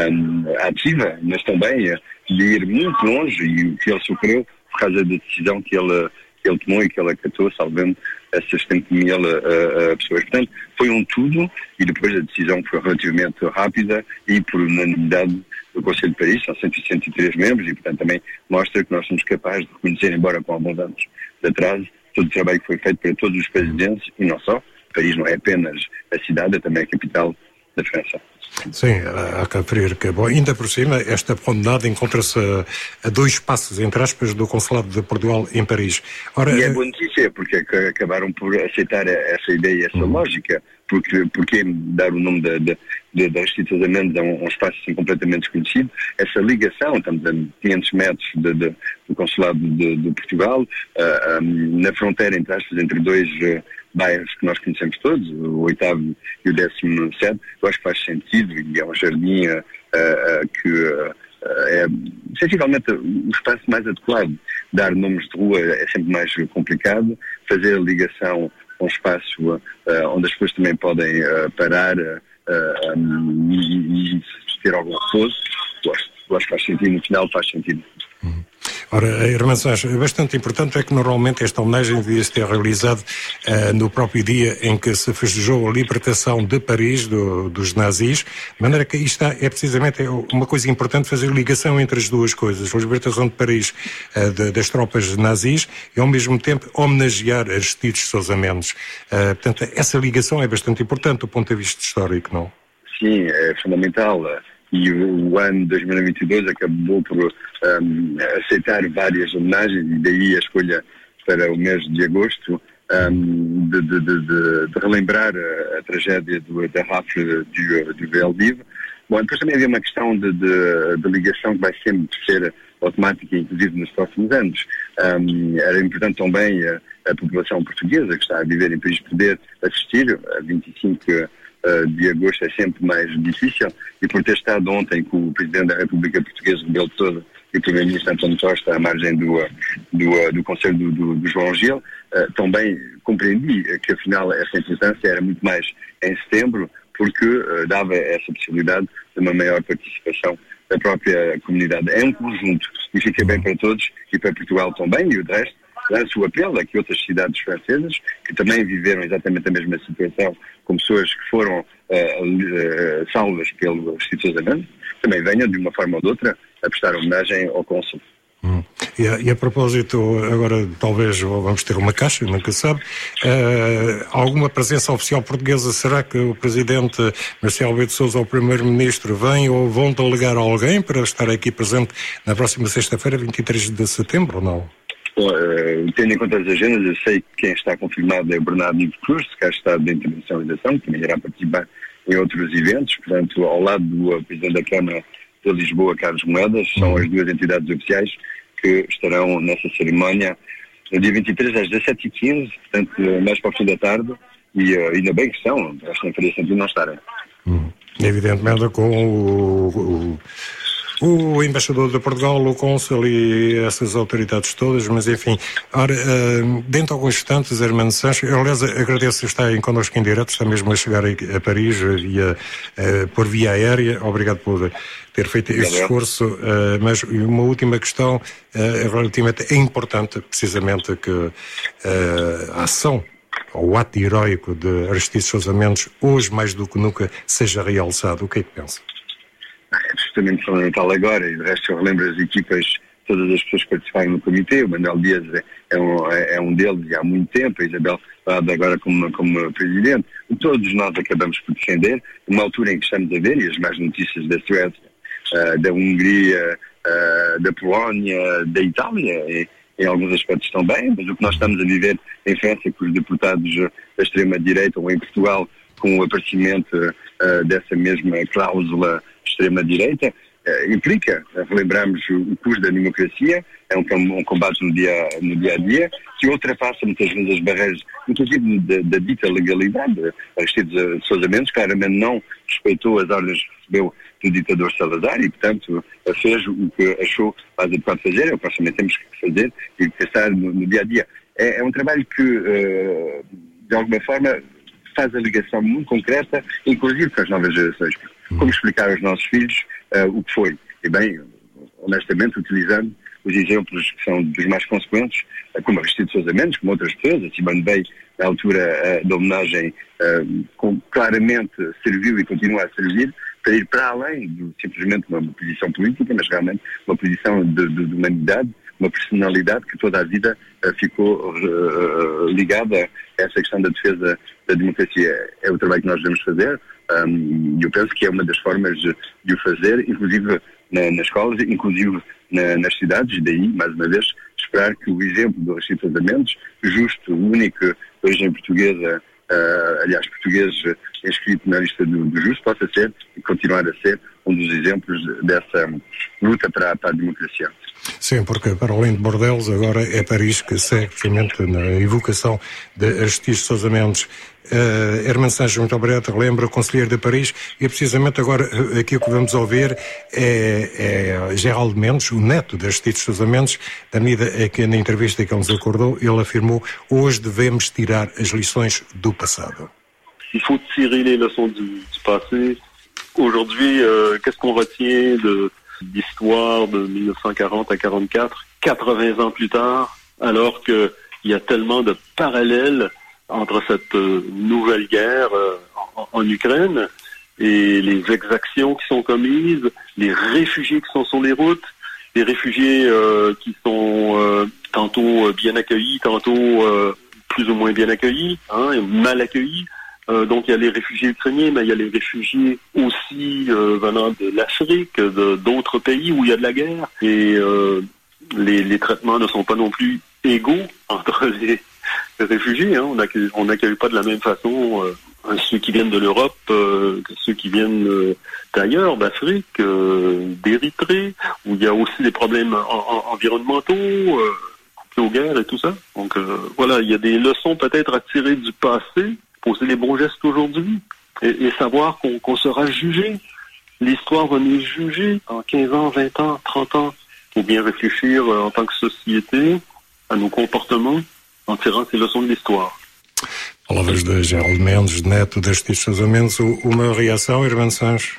ativa, mas também de ir muito longe, e o que ele sofreu por causa da decisão que ele tomou e que ele acatou, salvando essas 70.000 pessoas. Portanto, foi um tudo, e depois a decisão foi relativamente rápida e por unanimidade do Conselho de Paris. São 163 membros e, portanto, também mostra que nós somos capazes de reconhecer, embora com alguns anos de atraso, todo o trabalho que foi feito para todos os presidentes, e não só. Paris não é apenas a cidade, é também a capital da França. Sim, há que referir que, ainda por cima, esta promenade encontra-se a 2 passos, entre aspas, do Consulado de Portugal em Paris. Ora, e é boa notícia, porque acabaram por aceitar essa ideia, essa lógica, porque dar o nome da Aristides Sousa Mendes a um espaço assim completamente desconhecido. Essa ligação, estamos a 500 metros do Consulado de Portugal, na fronteira, entre aspas, entre 2 bairros que nós conhecemos todos, o 8º e o 17º, eu acho que faz sentido, e é um jardim que é sensivelmente o espaço mais adequado. Dar nomes de rua é sempre mais complicado, fazer a ligação com um espaço onde as pessoas também podem parar e ter algum repouso. Eu acho que faz sentido, no final faz sentido. Ora, a irmã Sancho, bastante importante é que normalmente esta homenagem devia se ter realizado no próprio dia em que se festejou a libertação de Paris dos nazis, de maneira que isto é precisamente uma coisa importante, fazer ligação entre as duas coisas, a libertação de Paris das tropas nazis e ao mesmo tempo homenagear Aristides Sousa Mendes. Portanto, essa ligação é bastante importante do ponto de vista histórico, não? Sim, é fundamental. E o ano 2022 acabou por aceitar várias homenagens, e daí a escolha para o mês de agosto de relembrar a tragédia da rafle do Veldiv. Bom, depois também havia uma questão de ligação que vai sempre ser automática, inclusive nos próximos anos. Era importante também a população portuguesa que está a viver em Paris poder assistir a 25 de agosto é sempre mais difícil, e por ter estado ontem com o Presidente da República Portuguesa, Rebelo de Sousa, e o Primeiro-Ministro António Costa, à margem do Conselho do João Gil, também compreendi que afinal essa importância era muito mais em setembro, porque dava essa possibilidade de uma maior participação da própria comunidade. É um conjunto e fica bem para todos, e para Portugal também, e o resto. Lanço o apelo a que outras cidades francesas, que também viveram exatamente a mesma situação, com pessoas que foram salvas pelo Aristides Sousa Mendes, também venham de uma forma ou de outra a prestar homenagem ao cônsul. E a propósito, agora talvez vamos ter uma caixa, nunca se sabe, alguma presença oficial portuguesa? Será que o Presidente Marcelo Rebelo de Sousa ou o Primeiro-Ministro vêm ou vão delegar alguém para estar aqui presente na próxima sexta-feira, 23 de setembro, ou não? Bom, tendo em conta as agendas, eu sei que quem está confirmado é o Bernardo Ivo Cruz, que está da internacionalização, que também irá participar em outros eventos, portanto, ao lado do Presidente da Câmara de Lisboa, Carlos Moedas, são as duas entidades oficiais que estarão nessa cerimónia no dia 23 às 17h15, portanto, mais para o fim da tarde, e ainda bem que são, acho que não faria sentido não estarem. Evidentemente, com o embaixador de Portugal, o cônsul e essas autoridades todas, mas enfim. Ora, dentro de alguns instantes, Armando Sancho, eu, aliás, agradeço estar connosco em direto, está mesmo a chegar a Paris por via aérea. Obrigado por ter feito esse esforço, mas uma última questão relativamente é importante, precisamente, que a ação, o ato heroico de Aristides Sousa Mendes, hoje mais do que nunca, seja realçado. O que é que pensa? É absolutamente fundamental agora, e de resto eu relembro as equipas, todas as pessoas que participaram no comitê. O Manuel Dias é um deles e há muito tempo, a Isabel agora como presidente. Todos nós acabamos por defender, numa altura em que estamos a ver, e as más notícias da Suécia, da Hungria, da Polónia, da Itália, em alguns aspectos também, mas o que nós estamos a viver em França com os deputados da extrema-direita, ou em Portugal com o aparecimento dessa mesma cláusula extrema-direita, implica, relembramos o custo da democracia, é um combate no dia a dia, que ultrapassa muitas vezes as barreiras, inclusive da dita legalidade. Aristides Sousa Mendes claramente não respeitou as ordens que recebeu do ditador Salazar e, portanto, fez o que achou mais adequado fazer, é o que nós também temos que fazer e pensar no dia a dia. É um trabalho que, de alguma forma, faz a ligação muito concreta, inclusive com as novas gerações. Como explicar aos nossos filhos o que foi? E bem, honestamente, utilizando os exemplos que são dos mais consequentes, como Aristides Sousa Mendes, como outras pessoas, a Simone Weil, na altura da homenagem, claramente serviu e continua a servir para ir para além de simplesmente uma posição política, mas realmente uma posição de humanidade, uma personalidade que toda a vida ficou ligada a essa questão da defesa da democracia. É o trabalho que nós devemos fazer, e eu penso que é uma das formas de o fazer, inclusive nas escolas, inclusive nas cidades, e daí, mais uma vez, esperar que o exemplo do Aristides Sousa Mendes, justo, único, hoje em portuguesa, aliás, português inscrito na lista do justo, possa ser e continuar a ser um dos exemplos dessa luta para a democracia. Sim, porque para além de Bordeaux, agora é Paris que segue precisamente na evocação de Aristides Sousa Mendes. Hermano Sanches, muito obrigado, lembra, conselheiro de Paris, e precisamente agora aqui o que vamos ouvir é Geraldo Mendes, o neto de Aristides Sousa Mendes, da medida que na entrevista que ele nos acordou, ele afirmou: hoje devemos tirar as lições do passado. Il faut tirer les leçons du passé. Aujourd'hui, qu'est-ce qu'on retient de l'histoire de 1940 à 44, 80 ans plus tard, alors qu'il y a tellement de parallèles entre cette nouvelle guerre en Ukraine et les exactions qui sont commises, les réfugiés qui sont sur les routes, les réfugiés qui sont tantôt bien accueillis, tantôt plus ou moins bien accueillis, mal accueillis. Donc il y a les réfugiés ukrainiens, mais il y a les réfugiés aussi venant de l'Afrique, d'autres pays où il y a de la guerre. Et les traitements ne sont pas non plus égaux entre les réfugiés. On n'accueille pas de la même façon ceux qui viennent de l'Europe que ceux qui viennent d'ailleurs, d'Afrique, d'Érythrée, où il y a aussi des problèmes environnementaux, couplés aux guerres et tout ça. Donc voilà, il y a des leçons peut-être à tirer du passé, poser les bons gestes aujourd'hui et savoir qu'on sera jugé. L'histoire va nous juger en 15 ans, 20 ans, 30 ans. Il faut bien réfléchir en tant que société à nos comportements en tirant ces leçons de l'histoire. Palavras de Geraldo Mendes, neto de Aristides Sousa Mendes. Uma reação, Hermano Sanches?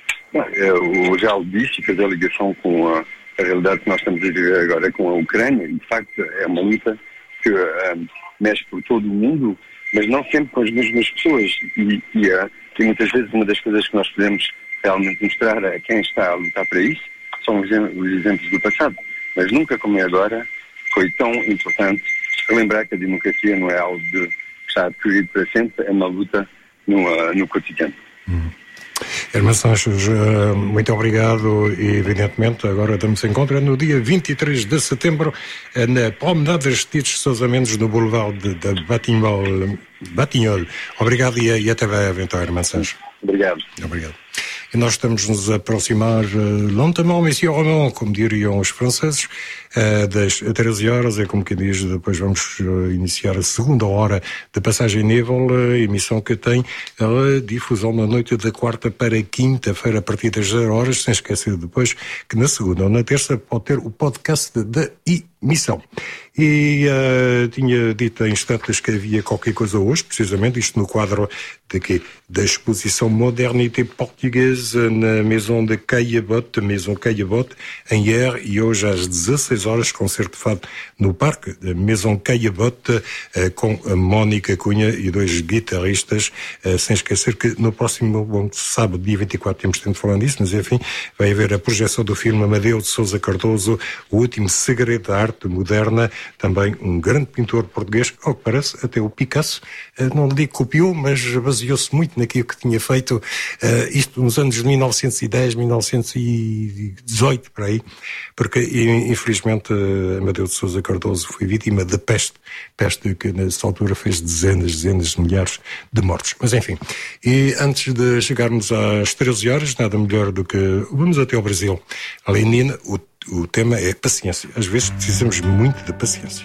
O Geraldo disse, fez a ligação com a realidade que nós estamos a viver agora com a Ucrânia. De facto, é uma luta que mexe por todo o mundo, mas não sempre com as mesmas pessoas. E muitas vezes uma das coisas que nós podemos realmente mostrar a quem está a lutar para isso são os exemplos do passado. Mas nunca, como é agora, foi tão importante lembrar que a democracia não é algo que está adquirido para sempre, é uma luta no cotidiano. Hermano Sanches, muito obrigado e evidentemente agora estamos em encontro no dia 23 de setembro na Promenade de Aristides Sousa Mendes no Boulevard de Batignolles. Obrigado e até breve então, Hermano Sanches. Obrigado. E nós estamos nos a aproximar lentement, mais sûrement, como diriam os franceses, das 13 horas, é como quem diz, depois vamos iniciar a segunda hora de Passagem Nível, emissão que tem a difusão na noite da quarta para quinta-feira, a partir das 0 horas, sem esquecer depois que na segunda ou na terça pode ter o podcast da emissão. E tinha dito em instantes que havia qualquer coisa hoje, precisamente isto no quadro da exposição Modernité Portuguesa na Maison Caillebotte, em Hier, e hoje às 16 horas, concerto de fado no Parque da Maison Caillebotte, com a Mónica Cunha e 2 guitarristas, sem esquecer que no próximo sábado, dia 24, temos tempo de falar disso, mas enfim, vai haver a projeção do filme Amadeu de Sousa Cardoso, O Último Segredo da Arte Moderna, também um grande pintor português, ao que parece, até o Picasso, não lhe digo copiou, mas baseou-se muito naquilo que tinha feito, isto nos anos de 1910, 1918, por aí, porque infelizmente Amadeu de Sousa Cardoso foi vítima da peste que nessa altura fez dezenas de milhares de mortos. Mas enfim, e antes de chegarmos às 13 horas, nada melhor do que vamos até ao Brasil. A Lenina, o tema é paciência. Às vezes precisamos muito de paciência.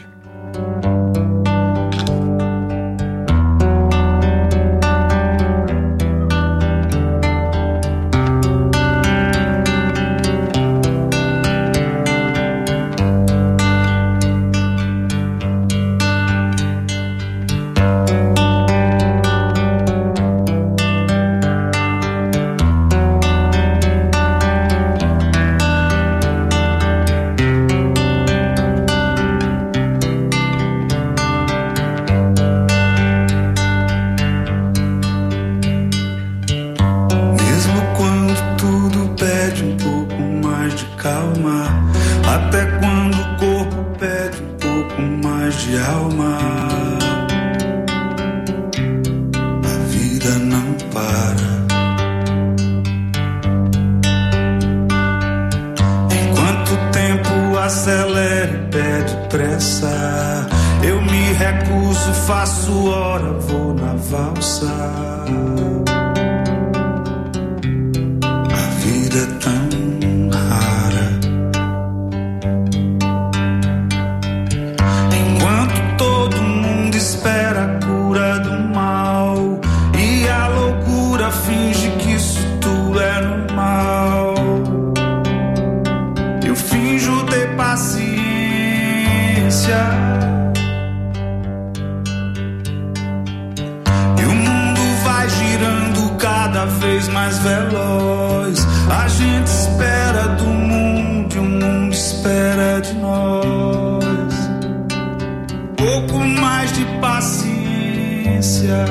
vez mais veloz. A gente espera do mundo e o mundo espera de nós. Pouco mais de paciência.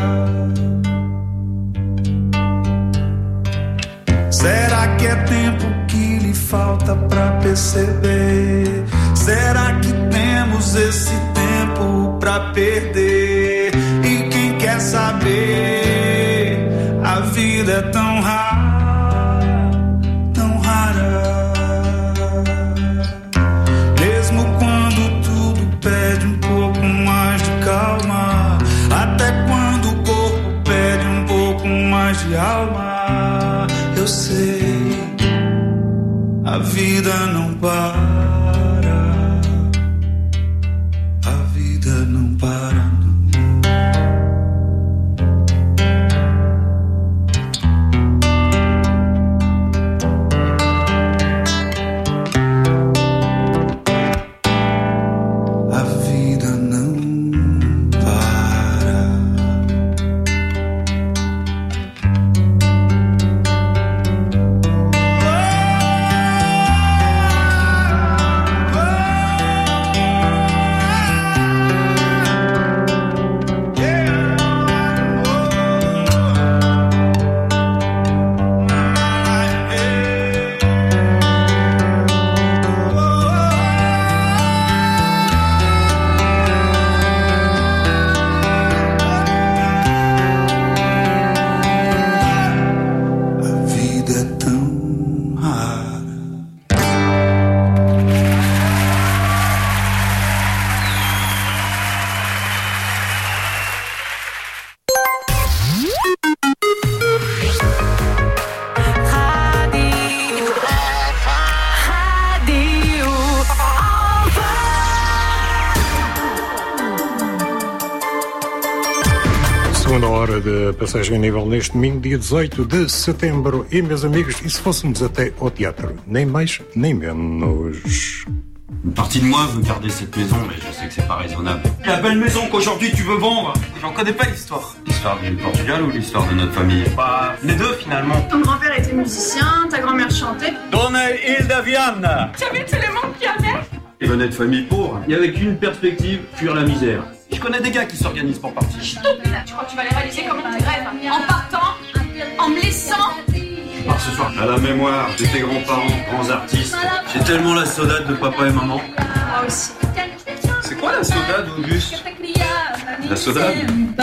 Será que é tempo que lhe falta pra perceber? Será que temos esse tempo pra perder? E quem quer saber? A vida é tão rara, tão rara. Mesmo quando tudo pede um pouco mais de calma, até quando o corpo pede um pouco mais de alma, eu sei, a vida não para. A vida não para, não. Segunda hora de Passagem a Nível neste domingo, dia 18 de setembro. E, meus amigos, e se fôssemos até ao teatro? Nem mais, nem menos. Une partie de moi veut garder cette maison, mais je sais que c'est pas raisonnable. La belle maison qu'aujourd'hui tu veux vendre, j'en connais pas l'histoire. L'histoire du Portugal ou l'histoire de notre famille? Bah, les deux finalement. Ton grand-père était musicien, ta grand-mère chantait. Donna Hilda Viana. Tu as vu tous les mondes qu'il y avait? Ils venaient de famille pauvre, et avec une perspective, fuir la misère. Je connais des gars qui s'organisent pour partir. Tu crois que tu vas les réaliser comme tes rêves? En partant? En me laissant? Je pars ce soir à la mémoire de tes grands-parents, grands artistes. J'ai tellement la saudade de papa et maman. Moi aussi. C'est quoi la saudade, Auguste? La saudade?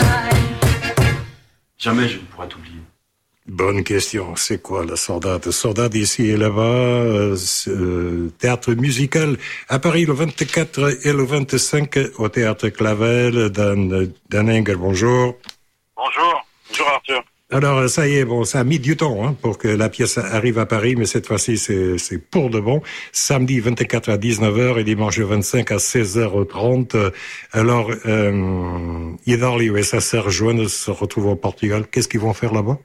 Jamais je ne pourrai t'oublier. Bonne question. C'est quoi la saudade? Saudade ici et là-bas, théâtre musical à Paris le 24 et le 25 au théâtre Clavel. Dan Enger, bonjour. Bonjour. Bonjour Arthur. Alors, ça y est, bon, ça a mis du temps pour que la pièce arrive à Paris, mais cette fois-ci, c'est pour de bon. Samedi 24 à 19h et dimanche 25 à 16h30. Alors, Idalio et sa sœur Joanne se retrouvent au Portugal. Qu'est-ce qu'ils vont faire là-bas?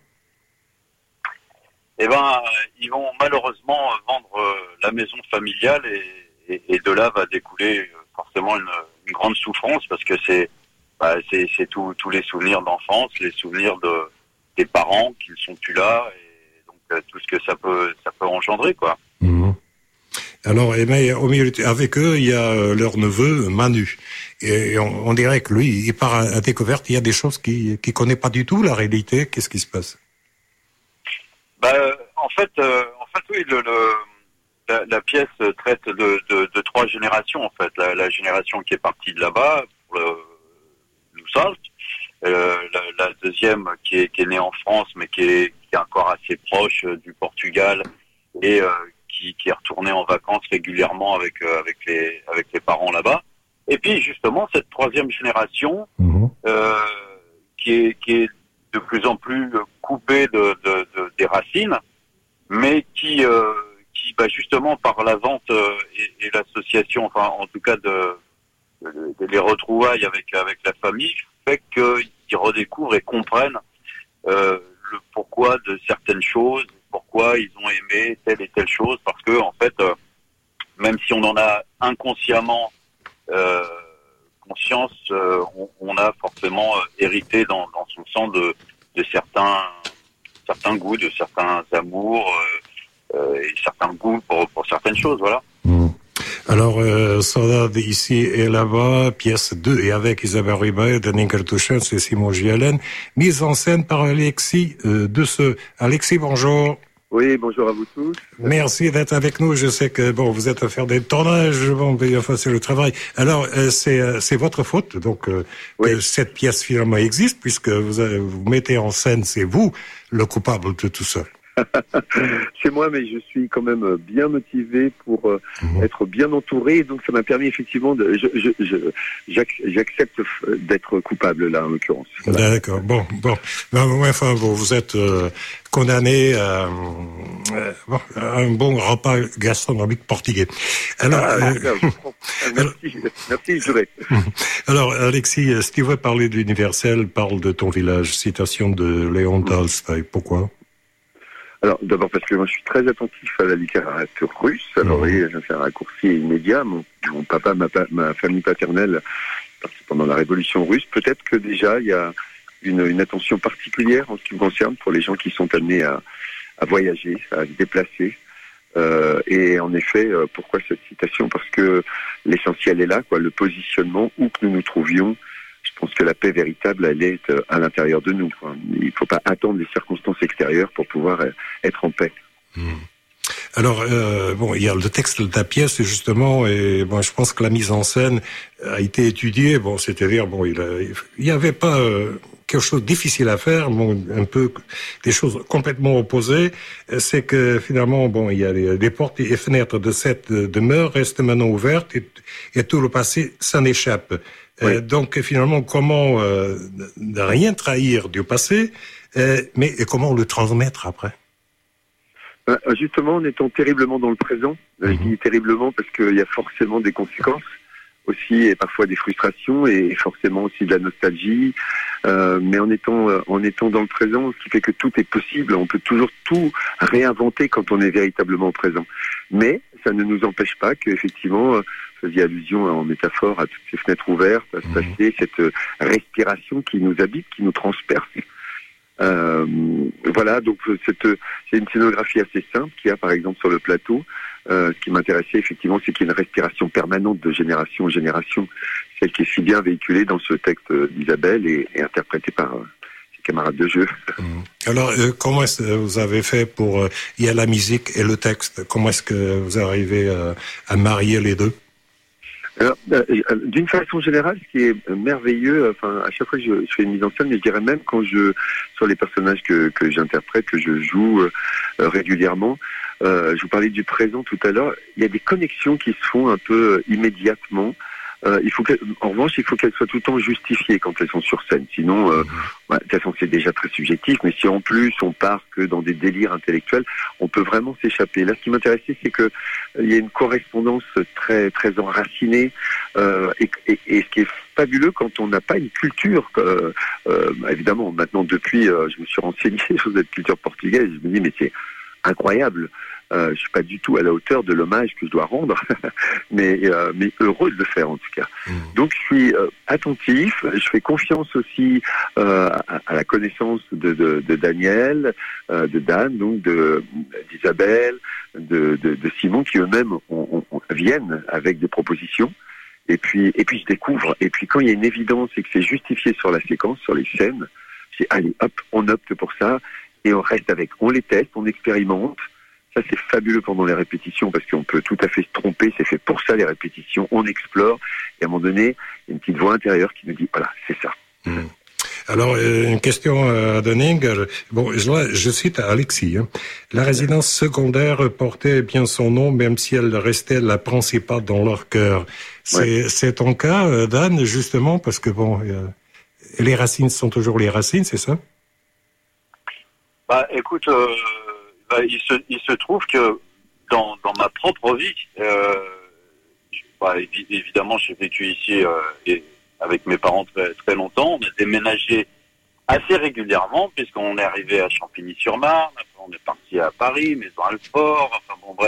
Eh ben, ils vont malheureusement vendre la maison familiale et de là va découler forcément une grande souffrance parce que c'est tous les souvenirs d'enfance, les souvenirs des parents qui ne sont plus là et donc tout ce que ça peut engendrer quoi. Mmh. Alors, mais au milieu avec eux, il y a leur neveu Manu et on dirait que lui, il part à découverte. Il y a des choses qu'il connaît pas du tout la réalité. Qu'est-ce qui se passe? En fait, oui, la pièce traite de trois générations en fait. La génération qui est partie de là-bas pour nous salve. La deuxième qui est née en France mais qui est encore assez proche du Portugal et qui est retournée en vacances régulièrement avec les parents là-bas. Et puis justement cette troisième génération qui est de plus en plus coupée des racines, mais qui justement par la vente et l'association, enfin en tout cas les retrouvailles avec la famille, fait qu'ils redécouvrent et comprennent le pourquoi de certaines choses, pourquoi ils ont aimé telle et telle chose, parce que en fait, même si on en a inconsciemment conscience, on a forcément hérité dans son sang de certains certains goûts, de certains amours et certains goûts pour certaines choses, voilà. Alors, Saudade ici et là-bas, pièce 2 et avec Isabelle Ribaille, Danin Cartouchen, c'est Simon Gielen, mise en scène par Alexis Desseux. Alexis, bonjour. Oui, bonjour à vous tous. Merci d'être avec nous. Je sais que vous êtes à faire des tournages, c'est le travail. Alors, c'est votre faute, donc que cette pièce finalement existe, puisque vous mettez en scène, c'est vous le coupable de tout ça. C'est moi, mais je suis quand même bien motivé pour être bien entouré, donc ça m'a permis effectivement j'accepte d'être coupable là en l'occurrence. Voilà. D'accord. Bon. Enfin, vous êtes condamné à un bon repas gastronomique portugais. Alors, merci, juré. Alors, Alexis, si tu veux parler de l'universel, parle de ton village. Citation de Léon Tolstoï. Pourquoi? Alors, d'abord parce que moi je suis très attentif à la littérature russe. Alors, oui, je vais faire un raccourci immédiat. Mon papa, ma famille paternelle, pendant la révolution russe, peut-être que déjà il y a une attention particulière en ce qui me concerne pour les gens qui sont amenés à voyager, à se déplacer. Et en effet, pourquoi cette citation? Parce que l'essentiel est là, quoi. Le positionnement, où que nous nous trouvions. Je pense que la paix véritable, elle est à l'intérieur de nous, quoi. Il ne faut pas attendre les circonstances extérieures pour pouvoir être en paix. Alors, il y a le texte de ta pièce, justement, et je pense que la mise en scène a été étudiée. C'est-à-dire, il y avait pas quelque chose de difficile à faire, un peu des choses complètement opposées. C'est que finalement, il y a les portes et fenêtres de cette demeure restent maintenant ouvertes et tout le passé s'en échappe. Oui. Donc finalement, comment ne rien trahir du passé, mais comment le transmettre après? Justement, en étant terriblement dans le présent, je dis terriblement parce qu'il y a forcément des conséquences aussi, et parfois des frustrations, et forcément aussi de la nostalgie, mais en étant dans le présent, ce qui fait que tout est possible, on peut toujours tout réinventer quand on est véritablement présent. Mais ça ne nous empêche pas qu'effectivement, faisait allusion en métaphore à toutes ces fenêtres ouvertes, à se passer cette respiration qui nous habite, qui nous transperce. Voilà, donc c'est une scénographie assez simple qu'il y a par exemple sur le plateau. Ce qui m'intéressait effectivement, c'est qu'il y a une respiration permanente de génération en génération, celle qui est si bien véhiculée dans ce texte d'Isabelle et interprétée par ses camarades de jeu. Alors, comment est-ce que vous avez fait pour... il y a la musique et le texte, comment est-ce que vous arrivez à marier les deux? Alors, d'une façon générale, ce qui est merveilleux, à chaque fois que je fais une mise en scène, mais je dirais même sur les personnages que j'interprète, que je joue régulièrement, je vous parlais du présent tout à l'heure, il y a des connexions qui se font un peu immédiatement. En revanche, il faut qu'elles soient tout le temps justifiées quand elles sont sur scène. Sinon, de toute façon, c'est déjà très subjectif, mais si en plus on part que dans des délires intellectuels, on peut vraiment s'échapper. Là, ce qui m'intéressait, c'est que il y a une correspondance très, très enracinée, et ce qui est fabuleux quand on n'a pas une culture. Évidemment, maintenant, depuis, je me suis renseigné sur cette culture portugaise, je me dis, mais c'est incroyable. Je suis pas du tout à la hauteur de l'hommage que je dois rendre, mais heureux de le faire en tout cas. Donc je suis attentif, je fais confiance aussi à la connaissance de Daniel, de Dan, donc d'Isabelle, de Simon, qui eux-mêmes viennent avec des propositions. Et puis je découvre. Et puis quand il y a une évidence et que c'est justifié sur la séquence, sur les scènes, c'est allez hop, on opte pour ça et on reste avec. On les teste, on expérimente. Ça, c'est fabuleux pendant les répétitions parce qu'on peut tout à fait se tromper. C'est fait pour ça, les répétitions. On explore. Et à un moment donné, il y a une petite voix intérieure qui nous dit, voilà, c'est ça. Alors, une question à Donning. Je cite Alexis. La résidence secondaire portait bien son nom, même si elle restait la principale dans leur cœur. C'est ton cas, Dan, justement, parce que les racines sont toujours les racines, c'est ça? Écoute, il se trouve que dans ma propre vie, évidemment, j'ai vécu ici avec mes parents très, très longtemps. On a déménagé assez régulièrement puisqu'on est arrivé à Champigny-sur-Marne, après on est parti à Paris, Maison-Alfort,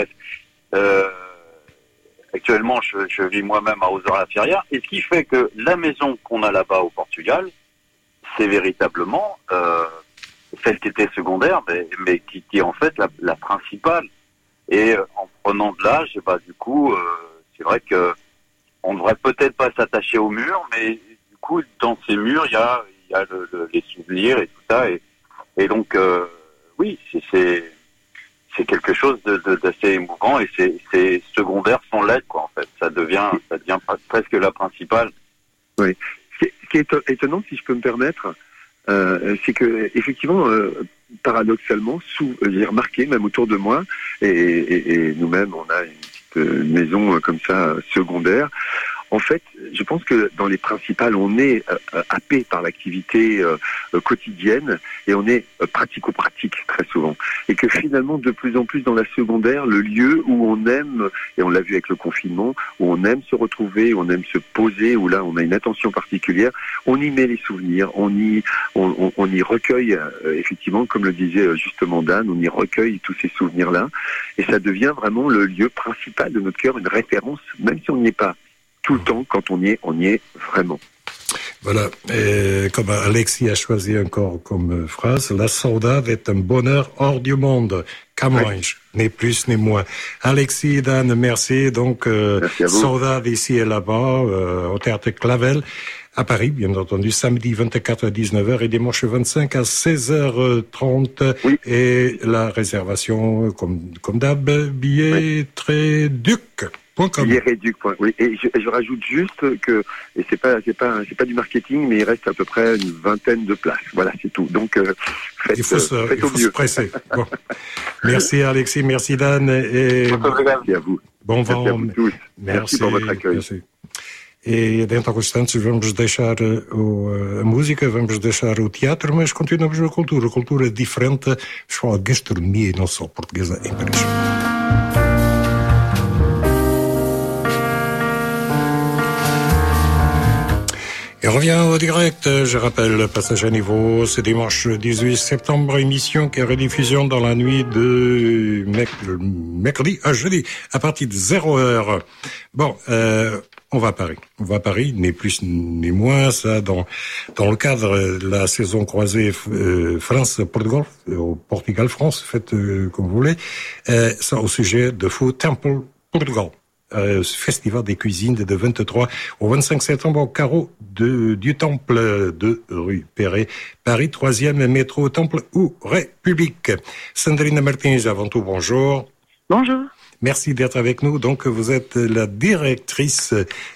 actuellement, je vis moi-même à Ozore-la-Ferrière. Et ce qui fait que la maison qu'on a là-bas au Portugal, c'est véritablement celle qui était secondaire, mais qui est en fait la principale. Et en prenant de l'âge, du coup, c'est vrai que on devrait peut-être pas s'attacher aux murs, mais du coup, dans ces murs, il y a les souvenirs et tout ça. Et donc, oui, c'est quelque chose d'assez émouvant, et c'est secondaire sans l'aide, quoi, en fait. Ça devient presque la principale. Oui. Ce qui est étonnant, si je peux me permettre, c'est que effectivement, paradoxalement, j'ai remarqué, même autour de moi, et nous-mêmes, on a une petite maison comme ça secondaire. En fait, je pense que dans les principales, on est happé par l'activité quotidienne, et on est pratico-pratique très souvent. Et que finalement, de plus en plus dans la secondaire, le lieu où on aime, et on l'a vu avec le confinement, où on aime se retrouver, où on aime se poser, où là on a une attention particulière, on y met les souvenirs, on y recueille, effectivement, comme le disait justement Dan, on y recueille tous ces souvenirs-là, et ça devient vraiment le lieu principal de notre cœur, une référence, même si on n'y est pas tout le temps, quand on y est vraiment. Voilà, et comme Alexis a choisi encore comme phrase, la saudade est un bonheur hors du monde. Camões, ni plus ni moins. Alexis, Dan, merci. Donc, saudade ici et là-bas, au Théâtre Clavel, à Paris, bien entendu, samedi 24 à 19h et dimanche 25 à 16h30. Oui. Et la réservation, comme d'hab, billetreduc. Oui, et je rajoute juste que, et c'est pas du marketing, mais il reste à peu près une 20aine de places. Voilà, c'est tout. Donc, il faut se presser. Bon. Merci Alexis, merci Dan, et merci à vous. Bon vent. Merci à vous tous. Merci pour votre accueil. Merci. E dentro a instantes vamos deixar a música, vamos deixar o teatro, mas continuamos na cultura diferente, vamos falar de gastronomia e não só portuguesa em Paris. Et on revient au direct, je rappelle, Passage à niveau, c'est dimanche 18 septembre, émission qui est rediffusion dans la nuit de mercredi à jeudi, à partir de 0h. Bon, on va à Paris, ni plus ni moins, ça, dans le cadre de la saison croisée France-Portugal, au Portugal-France, faites comme vous voulez, ça au sujet de Food Temple Portugal. Festival des cuisines de 23 au 25 septembre au carreau du Temple de rue Perret, Paris, 3e métro Temple ou République. Sandrine Martins, avant tout, bonjour. Bonjour. Merci d'être avec nous. Donc, vous êtes la directrice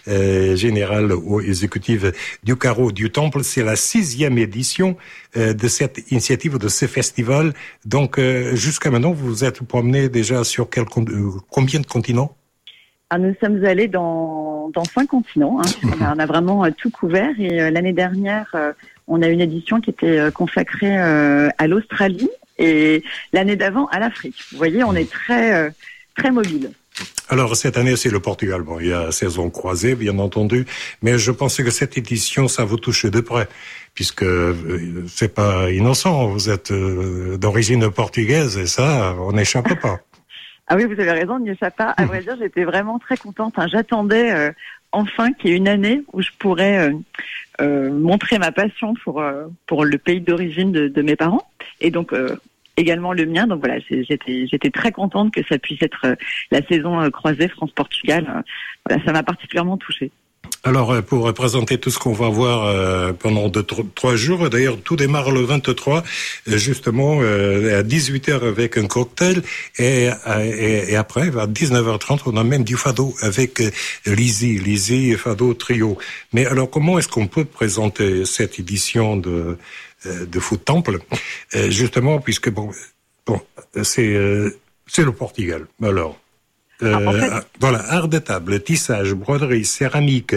générale ou exécutive du carreau du Temple. C'est la 6e édition de cette initiative, de ce festival. Donc, jusqu'à maintenant, vous vous êtes promené déjà sur combien de continents? Nous sommes allés dans 5 continents. On a vraiment tout couvert. Et l'année dernière, on a une édition qui était consacrée à l'Australie et l'année d'avant à l'Afrique. Vous voyez, on est très très mobile. Alors cette année c'est le Portugal. Bon, il y a saison croisée bien entendu, mais je pense que cette édition ça vous touche de près, puisque c'est pas innocent. Vous êtes d'origine portugaise et ça, on n'échappe pas. Ah oui, vous avez raison, on n'y échappe pas. À vrai dire, j'étais vraiment très contente. J'attendais enfin qu'il y ait une année où je pourrais montrer ma passion pour le pays d'origine de mes parents et donc également le mien. Donc voilà, j'étais très contente que ça puisse être la saison croisée France-Portugal. Voilà, ça m'a particulièrement touchée. Alors, pour présenter tout ce qu'on va voir pendant 3 jours, d'ailleurs, tout démarre le 23, justement, à 18h avec un cocktail, et après, à 19h30, on a même du fado avec Lizzie Fado Trio. Mais alors, comment est-ce qu'on peut présenter cette édition de Food Temple, justement, puisque bon, c'est le Portugal. Alors, voilà, art de table, tissage, broderie, céramique,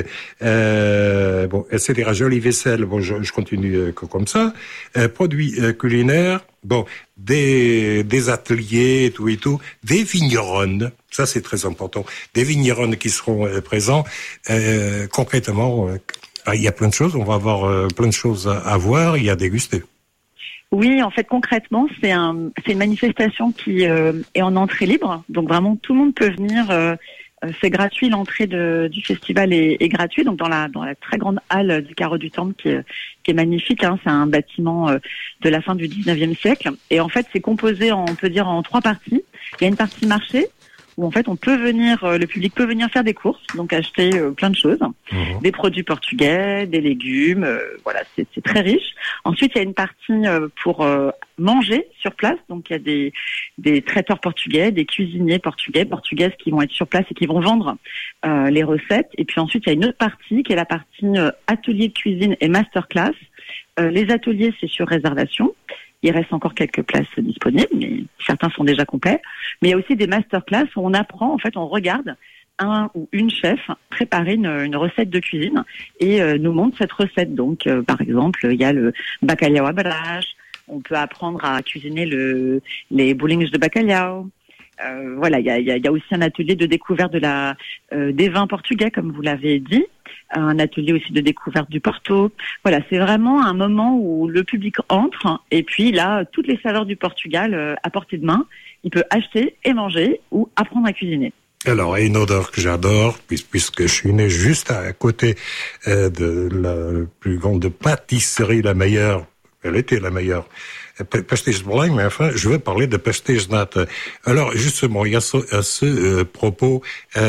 etc. Jolie vaisselle, bon, je continue comme ça. Produits culinaires, bon, des ateliers, tout et tout, des vignerons, ça c'est très important, des vignerons qui seront présents. Concrètement, il y a plein de choses, on va avoir plein de choses à voir et à déguster. Oui, en fait, concrètement, c'est une manifestation qui est en entrée libre. Donc vraiment, tout le monde peut venir C'est gratuit, l'entrée du festival est gratuite, donc dans la très grande halle du Carreau du Temple qui est magnifique. Hein, c'est un bâtiment de la fin du 19e siècle. Et en fait, c'est composé, on peut dire, en 3 parties. Il y a une partie marché, où en fait le public peut venir faire des courses, donc acheter plein de choses, des produits portugais, des légumes, voilà, c'est très riche. Ensuite, il y a une partie pour manger sur place, donc il y a des traiteurs portugais, des cuisiniers portugaises qui vont être sur place et qui vont vendre les recettes. Et puis ensuite, il y a une autre partie qui est la partie atelier de cuisine et masterclass. Les ateliers, c'est sur réservation. Il reste encore quelques places disponibles, mais certains sont déjà complets. Mais il y a aussi des masterclass où on apprend, en fait, on regarde un ou une chef préparer une recette de cuisine et nous montre cette recette. Donc, par exemple, il y a le bacalhau à brás. On peut apprendre à cuisiner les bolinhos de bacalhau. Voilà, il y a aussi un atelier de découverte des vins portugais, comme vous l'avez dit. Un atelier aussi de découverte du Porto. Voilà, c'est vraiment un moment où le public entre et puis là, toutes les saveurs du Portugal à portée de main. Il peut acheter et manger ou apprendre à cuisiner. Alors, une odeur que j'adore, puisque je suis né juste à côté de la plus grande pâtisserie, la meilleure. Elle était la meilleure. Pastéis de Belém, mais enfin, je veux parler de pastéis de nata. Alors, justement, il y a à ce propos,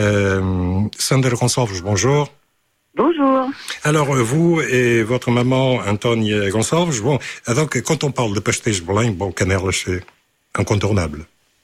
Sandra Gonçalves, bonjour. Bonjour. Alors, vous et votre maman, Antónia Gonçalves, bon, donc, quand on parle de pastéis de Belém, bon, Canela, c'est incontournable.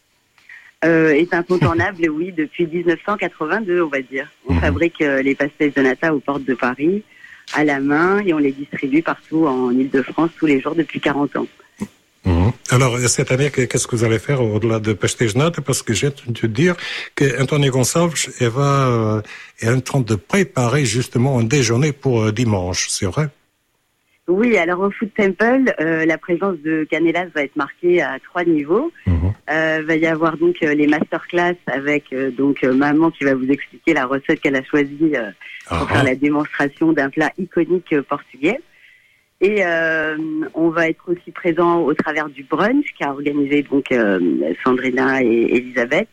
Est incontournable, oui, depuis 1982, on va dire. On fabrique les pastéis de nata aux portes de Paris, à la main, et on les distribue partout en Île-de-France tous les jours depuis 40 ans. Alors, cette année, qu'est-ce que vous allez faire au-delà de pastéis de nata? Parce que j'ai entendu dire que Antónia Gonçalves est en train de préparer justement un déjeuner pour dimanche, c'est vrai? Oui, alors au Food Temple, la présence de Canelas va être marquée à 3 niveaux. Va y avoir donc les masterclass avec donc maman qui va vous expliquer la recette qu'elle a choisie pour faire la démonstration d'un plat iconique portugais. Et on va être aussi présent au travers du brunch qu'a organisé donc Sandrina et Elisabeth.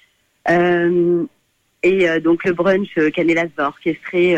Donc le brunch, Canelas va orchestrer,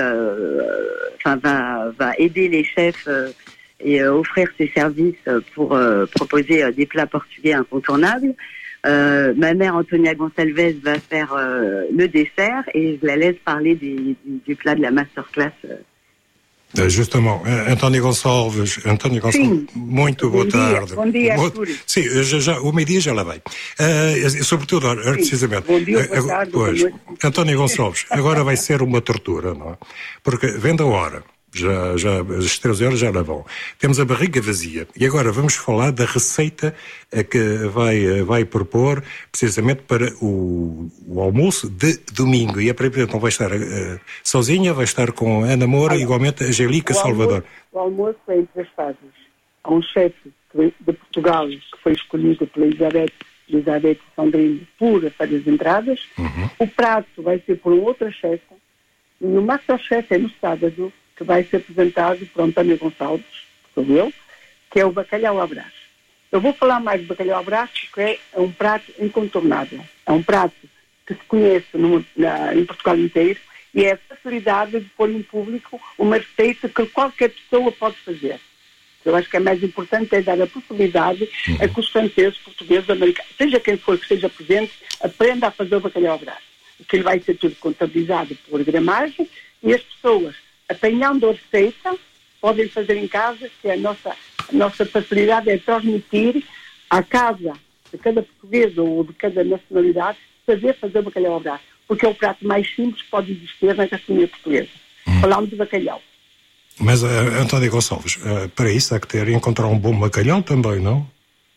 va aider les chefs et offrir ses services pour proposer des plats portugais incontournables. Ma mère Antónia Gonçalves va faire le dessert et je la laisse parler du plat de la masterclass. Justement, Antónia Gonçalves, muito boa tarde. Bom dia, Arthur. Sim, o meio-dia já lá vai. Sobretudo, precisamente. Bom dia, boa tarde. Pois, Antónia Gonçalves, agora vai ser uma tortura, não é? Porque vem da hora. Já às 13 horas já lá vão. Temos a barriga vazia. E agora vamos falar da receita que vai propor precisamente para o almoço de domingo. E a primeira não vai estar sozinha, vai estar com Ana Moura e igualmente a Angélica Salvador. O almoço é em 3 fases. Há um chefe de Portugal que foi escolhido pela Elizabeth Sandrino para fazer as entradas. O prato vai ser por um outro chefe. No Masterchef é no sábado, que vai ser apresentado por Antónia Gonçalves, sou eu, que é o bacalhau à brás. Eu vou falar mais do bacalhau à brás porque é um prato incontornável. É um prato que se conhece em Portugal inteiro e é a facilidade de pôr em público uma receita que qualquer pessoa pode fazer. Eu acho que é mais importante é dar a possibilidade a que os franceses, portugueses, americanos, seja quem for que esteja presente, aprenda a fazer o bacalhau à brás. Que ele vai ser tudo contabilizado por gramagem e as pessoas, apanhando a receita, podem fazer em casa, que a nossa facilidade é transmitir à casa de cada português ou de cada nacionalidade saber fazer bacalhau à brás, porque é o prato mais simples que pode existir na gastronomia portuguesa. Falamos de bacalhau. Mas, Antónia Gonçalves, para isso há que ter encontrar um bom bacalhau também, não?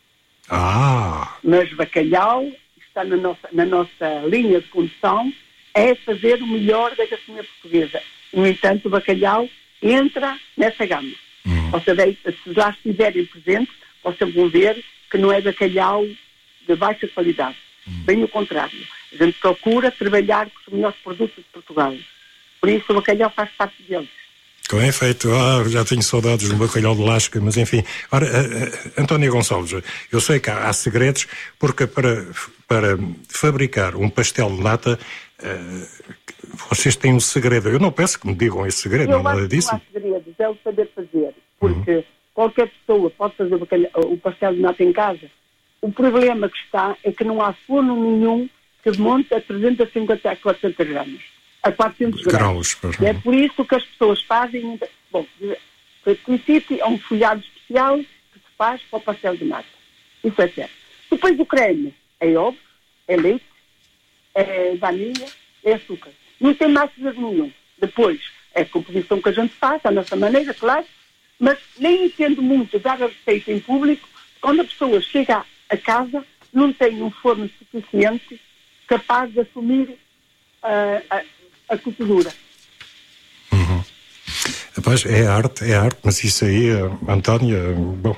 Mas bacalhau está na nossa linha de condução, é fazer o melhor da gastronomia portuguesa. No entanto, o bacalhau entra nessa gama. Se lá estiverem presentes, vocês vão ver que não é bacalhau de baixa qualidade. Bem o contrário. A gente procura trabalhar com os melhores produtos de Portugal. Por isso, o bacalhau faz parte deles. Com efeito, já tenho saudades do bacalhau de lasca, mas enfim. Ora, Antónia Gonçalves, eu sei que há segredos, porque para fabricar um pastel de nata vocês têm um segredo. Eu não peço que me digam esse segredo, não nada disso. Não há segredos, é o saber fazer. Porque qualquer pessoa pode fazer o pastel de nata em casa. O problema que está é que não há forno nenhum que monte a 350 a 400 gramas. A 400 gramas. E é por isso que as pessoas fazem... Bom, por princípio, é um folhado especial que se faz para o pastel de nata. Isso é certo. Depois o creme é ovo, é leite, é vanilha, é açúcar. Não tem mais segredo nenhum. Depois, é a composição que a gente faz, a nossa maneira, claro, mas nem entendo muito dar a receita em público. Quando a pessoa chega a casa, não tem um forno suficiente capaz de assumir a cottura. Pois, é arte, mas isso aí, Antónia, bom...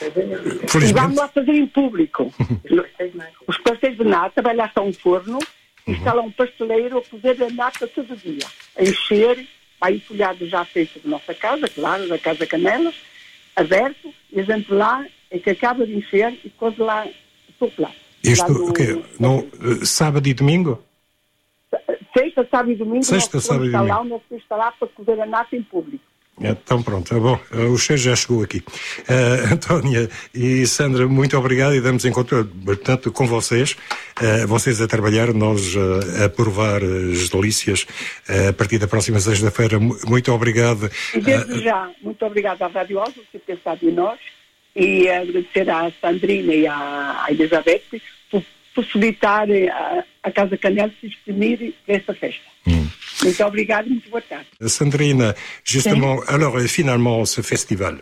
E vamos lá fazer em público. Os pastéis de nata, vai lá só um forno, e está lá um pasteleiro a cozer a nata todo dia, a encher, vai empolhado já feito da nossa casa, claro, da Casa Canelas, aberto, e a gente lá é que acaba de encher e coze lá o seu prato. Isto, no sábado e domingo? Sexta, sábado e domingo, Sexta, sábado e domingo. Lá, o nosso está lá para cozer a nata em público. Então pronto, bom, o cheiro já chegou aqui. Antónia e Sandra, muito obrigado e damos encontro, portanto, com vocês, vocês a trabalhar, nós a provar as delícias a partir da próxima sexta-feira. Muito obrigado. E desde já, muito obrigado à Rádio Oslo por ter pensado em nós e agradecer à Sandrina e à Elizabeth por possibilitar a Casa Canelas se exprimir esta festa. Muito obrigado et muito boa tarde. Sandrine, justement, alors finalement ce festival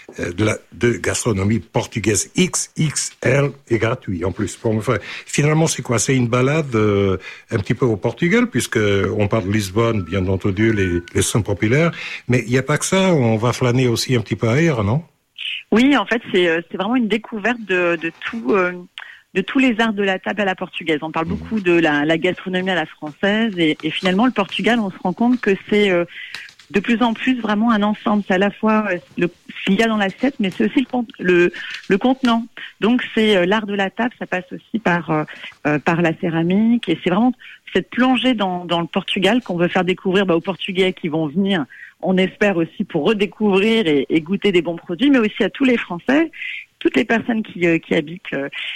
de gastronomie portugaise XXL est gratuit en plus. Bon, enfin, finalement c'est quoi? C'est une balade un petit peu au Portugal, puisque on parle de Lisbonne, bien entendu, les sons populaires, mais il n'y a pas que ça, on va flâner aussi un petit peu ailleurs, non? Oui, en fait c'est vraiment une découverte de tous les arts de la table à la portugaise. On parle beaucoup de la gastronomie à la française et finalement le Portugal, on se rend compte que c'est de plus en plus vraiment un ensemble. C'est à la fois ce qu'il y a dans l'assiette, mais c'est aussi le contenant. Donc c'est l'art de la table, ça passe aussi par la céramique et c'est vraiment cette plongée dans le Portugal qu'on veut faire découvrir aux Portugais qui vont venir. On espère aussi pour redécouvrir et goûter des bons produits, mais aussi à tous les Français, toutes les personnes qui habitent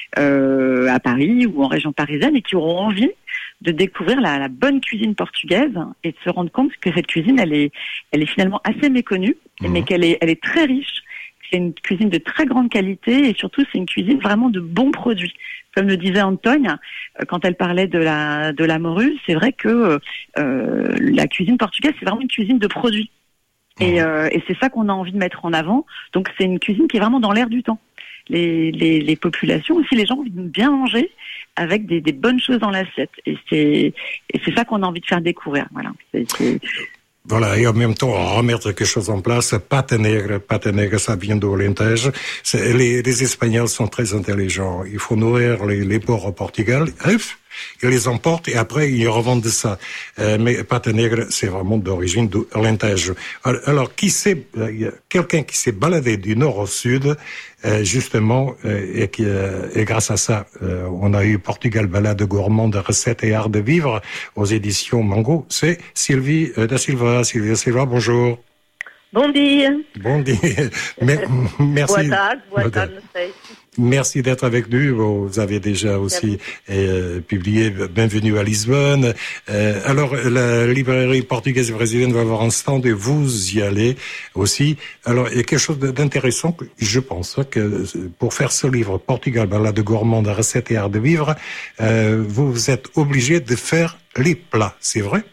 à Paris ou en région parisienne et qui auront envie de découvrir la bonne cuisine portugaise et de se rendre compte que cette cuisine, elle est finalement assez méconnue, mais qu'elle est très riche. C'est une cuisine de très grande qualité et surtout c'est une cuisine vraiment de bons produits. Comme le disait Antoine, quand elle parlait de la morue, c'est vrai que la cuisine portugaise, c'est vraiment une cuisine de produits. Et c'est ça qu'on a envie de mettre en avant. Donc c'est une cuisine qui est vraiment dans l'air du temps. Les populations aussi, les gens ont envie de bien manger avec des bonnes choses dans l'assiette. Et c'est ça qu'on a envie de faire découvrir. Voilà. Voilà, et en même temps, remettre quelque chose en place. Pata negra, ça vient de Alentejo. Les Espagnols sont très intelligents. Il faut nourrir les porcs au Portugal. Ils les emportent et après ils revendent ça. Mais pata negra, c'est vraiment d'origine de Alentejo. Alors, quelqu'un qui s'est baladé du nord au sud, justement, et grâce à ça, on a eu Portugal Balade gourmande, recettes et art de vivre aux éditions Mango. C'est Sylvie da Silva. Sylvia Silva, bonjour. Bom dia. Bon dia. Merci. Boa tarde, não sei. Merci d'être avec nous. Vous avez déjà aussi publié Bienvenue à Lisbonne. Alors, la librairie portugaise brésilienne va avoir un stand et vous y allez aussi. Alors, il y a quelque chose d'intéressant, je pense, que pour faire ce livre, Portugal, balade gourmande, recettes et art de vivre, vous êtes obligé de faire les plats, c'est vrai?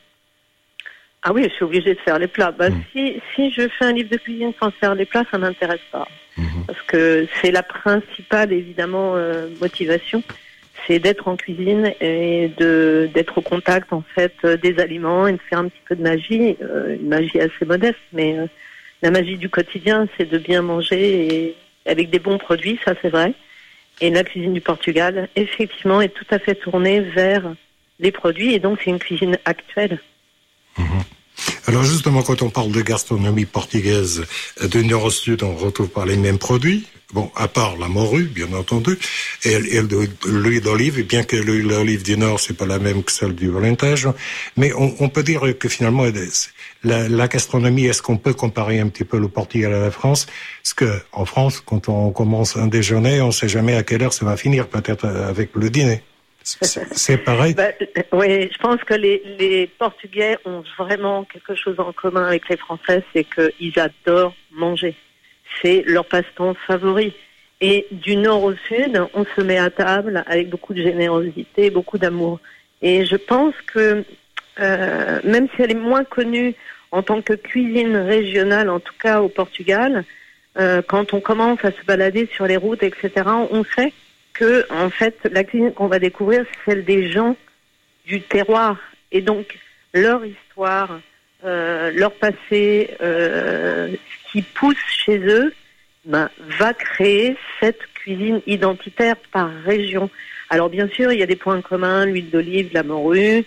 Ah oui, je suis obligée de faire les plats. Si je fais un livre de cuisine sans faire les plats, ça m'intéresse pas. Parce que c'est la principale, évidemment, motivation. C'est d'être en cuisine et d'être au contact, en fait, des aliments et de faire un petit peu de magie. Une magie assez modeste, mais la magie du quotidien, c'est de bien manger et avec des bons produits, ça c'est vrai. Et la cuisine du Portugal, effectivement, est tout à fait tournée vers les produits et donc c'est une cuisine actuelle. Alors justement, quand on parle de gastronomie portugaise du nord au sud, on ne retrouve pas les mêmes produits. Bon, à part la morue, bien entendu, et l'huile d'olive, et bien que l'huile d'olive du nord, c'est pas la même que celle du Alentejo, mais on peut dire que finalement, la gastronomie, est-ce qu'on peut comparer un petit peu le Portugal à la France? Parce que, en France, quand on commence un déjeuner, on sait jamais à quelle heure ça va finir, peut-être avec le dîner. C'est pareil? Oui, je pense que les Portugais ont vraiment quelque chose en commun avec les Français, c'est qu'ils adorent manger. C'est leur passe-temps favori. Et du nord au sud, on se met à table avec beaucoup de générosité, beaucoup d'amour. Et je pense que, même si elle est moins connue en tant que cuisine régionale, en tout cas au Portugal, quand on commence à se balader sur les routes, etc., on sait que, en fait, la cuisine qu'on va découvrir, c'est celle des gens du terroir. Et donc, leur histoire, leur passé, ce qui pousse chez eux, va créer cette cuisine identitaire par région. Alors bien sûr, il y a des points communs, l'huile d'olive, la morue,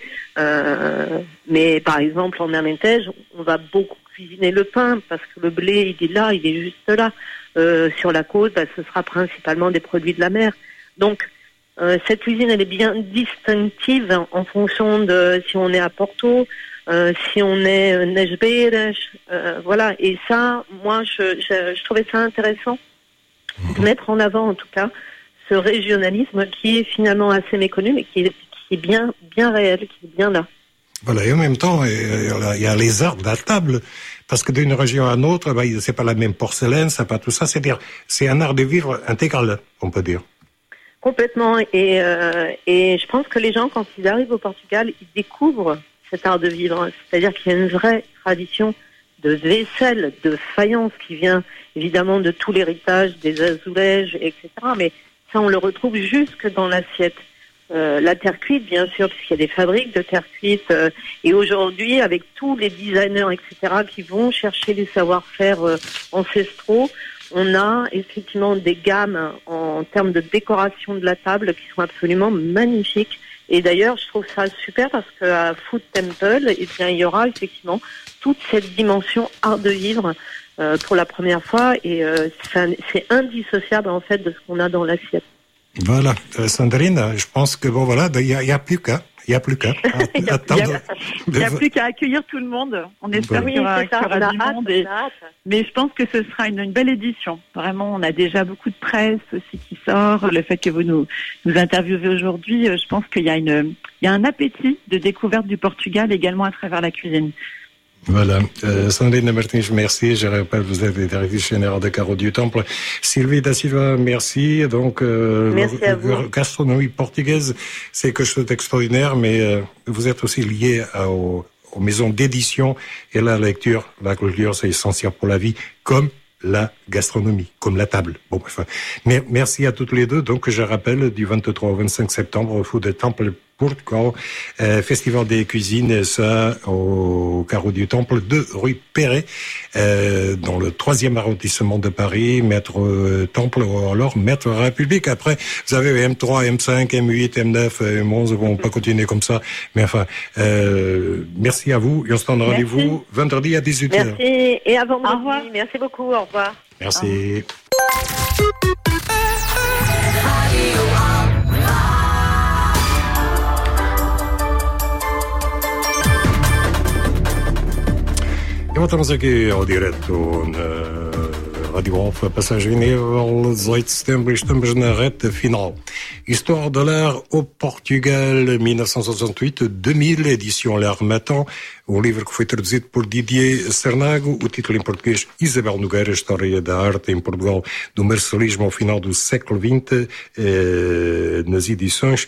mais par exemple en Alentejo, on va beaucoup cuisiner le pain parce que le blé, il est là, il est juste là. Sur la côte, ce sera principalement des produits de la mer. Donc cette cuisine, elle est bien distinctive en fonction de si on est à Porto, si on est Nas Beiras, voilà. Et ça, moi, je trouvais ça intéressant de mettre en avant, en tout cas, ce régionalisme qui est finalement assez méconnu, mais qui est bien réel, qui est bien là. Voilà, et en même temps, il y a les arts de la table, parce que d'une région à une autre, c'est pas la même porcelaine, c'est pas tout ça. C'est-à-dire, c'est un art de vivre intégral, on peut dire. Complètement. Et je pense que les gens, quand ils arrivent au Portugal, ils découvrent cet art de vivre. C'est-à-dire qu'il y a une vraie tradition de vaisselle, de faïence qui vient évidemment de tout l'héritage des azulèges, etc. Mais ça, on le retrouve jusque dans l'assiette. La terre cuite, bien sûr, puisqu'il y a des fabriques de terre cuite. Et aujourd'hui, avec tous les designers, etc., qui vont chercher les savoir-faire ancestraux, on a effectivement des gammes en termes de décoration de la table qui sont absolument magnifiques. Et d'ailleurs, je trouve ça super parce qu'à Food Temple, eh bien, il y aura effectivement toute cette dimension art de vivre pour la première fois. Et c'est indissociable, en fait, de ce qu'on a dans l'assiette. Voilà. Sandrine, je pense que bon, voilà, il y a plus qu'à. Il n'y a plus qu'à. Il n'y a plus qu'à accueillir tout le monde. On espère qu'il y aura du monde. Mais je pense que ce sera une belle édition. Vraiment, on a déjà beaucoup de presse aussi qui sort. Le fait que vous nous interviewez aujourd'hui, je pense qu'il y a un appétit de découverte du Portugal également à travers la cuisine. Voilà. Sandrine Martins, merci. Je rappelle, vous êtes directrice générale de Carreau du Temple. Sylvie da Silva, merci. Donc, merci à vous. Gastronomie portugaise, c'est quelque chose d'extraordinaire, mais vous êtes aussi lié aux maisons d'édition et la lecture. La culture, c'est essentiel pour la vie, comme la gastronomie, comme la table. Bon, enfin, merci à toutes les deux. Donc, je rappelle, du 23 au 25 septembre, au Food Temple Portugal, Festival des cuisines, ça, au Carreau du Temple, 2 rue Perret, dans le 3e arrondissement de Paris, Maître Temple, ou alors Maître République. Après, vous avez M3, M5, M8, M9, M11, bon, on peut continuer comme ça. Mais enfin, merci à vous, et on se donne rendez-vous vendredi à 18h. Merci, et à vendredi. Merci beaucoup, au revoir. Merci. E voltamos aqui ao direto na Rádio Alfa, Passagem Nível, 18 de setembro, estamos na reta final. Histoire de l'art au Portugal, 1968-2000, édition L'Harmattan, um livro que foi traduzido por Didier Cernago, o título em português Isabel Nogueira, História da Arte em Portugal, do Marcelismo ao final do século XX, nas edições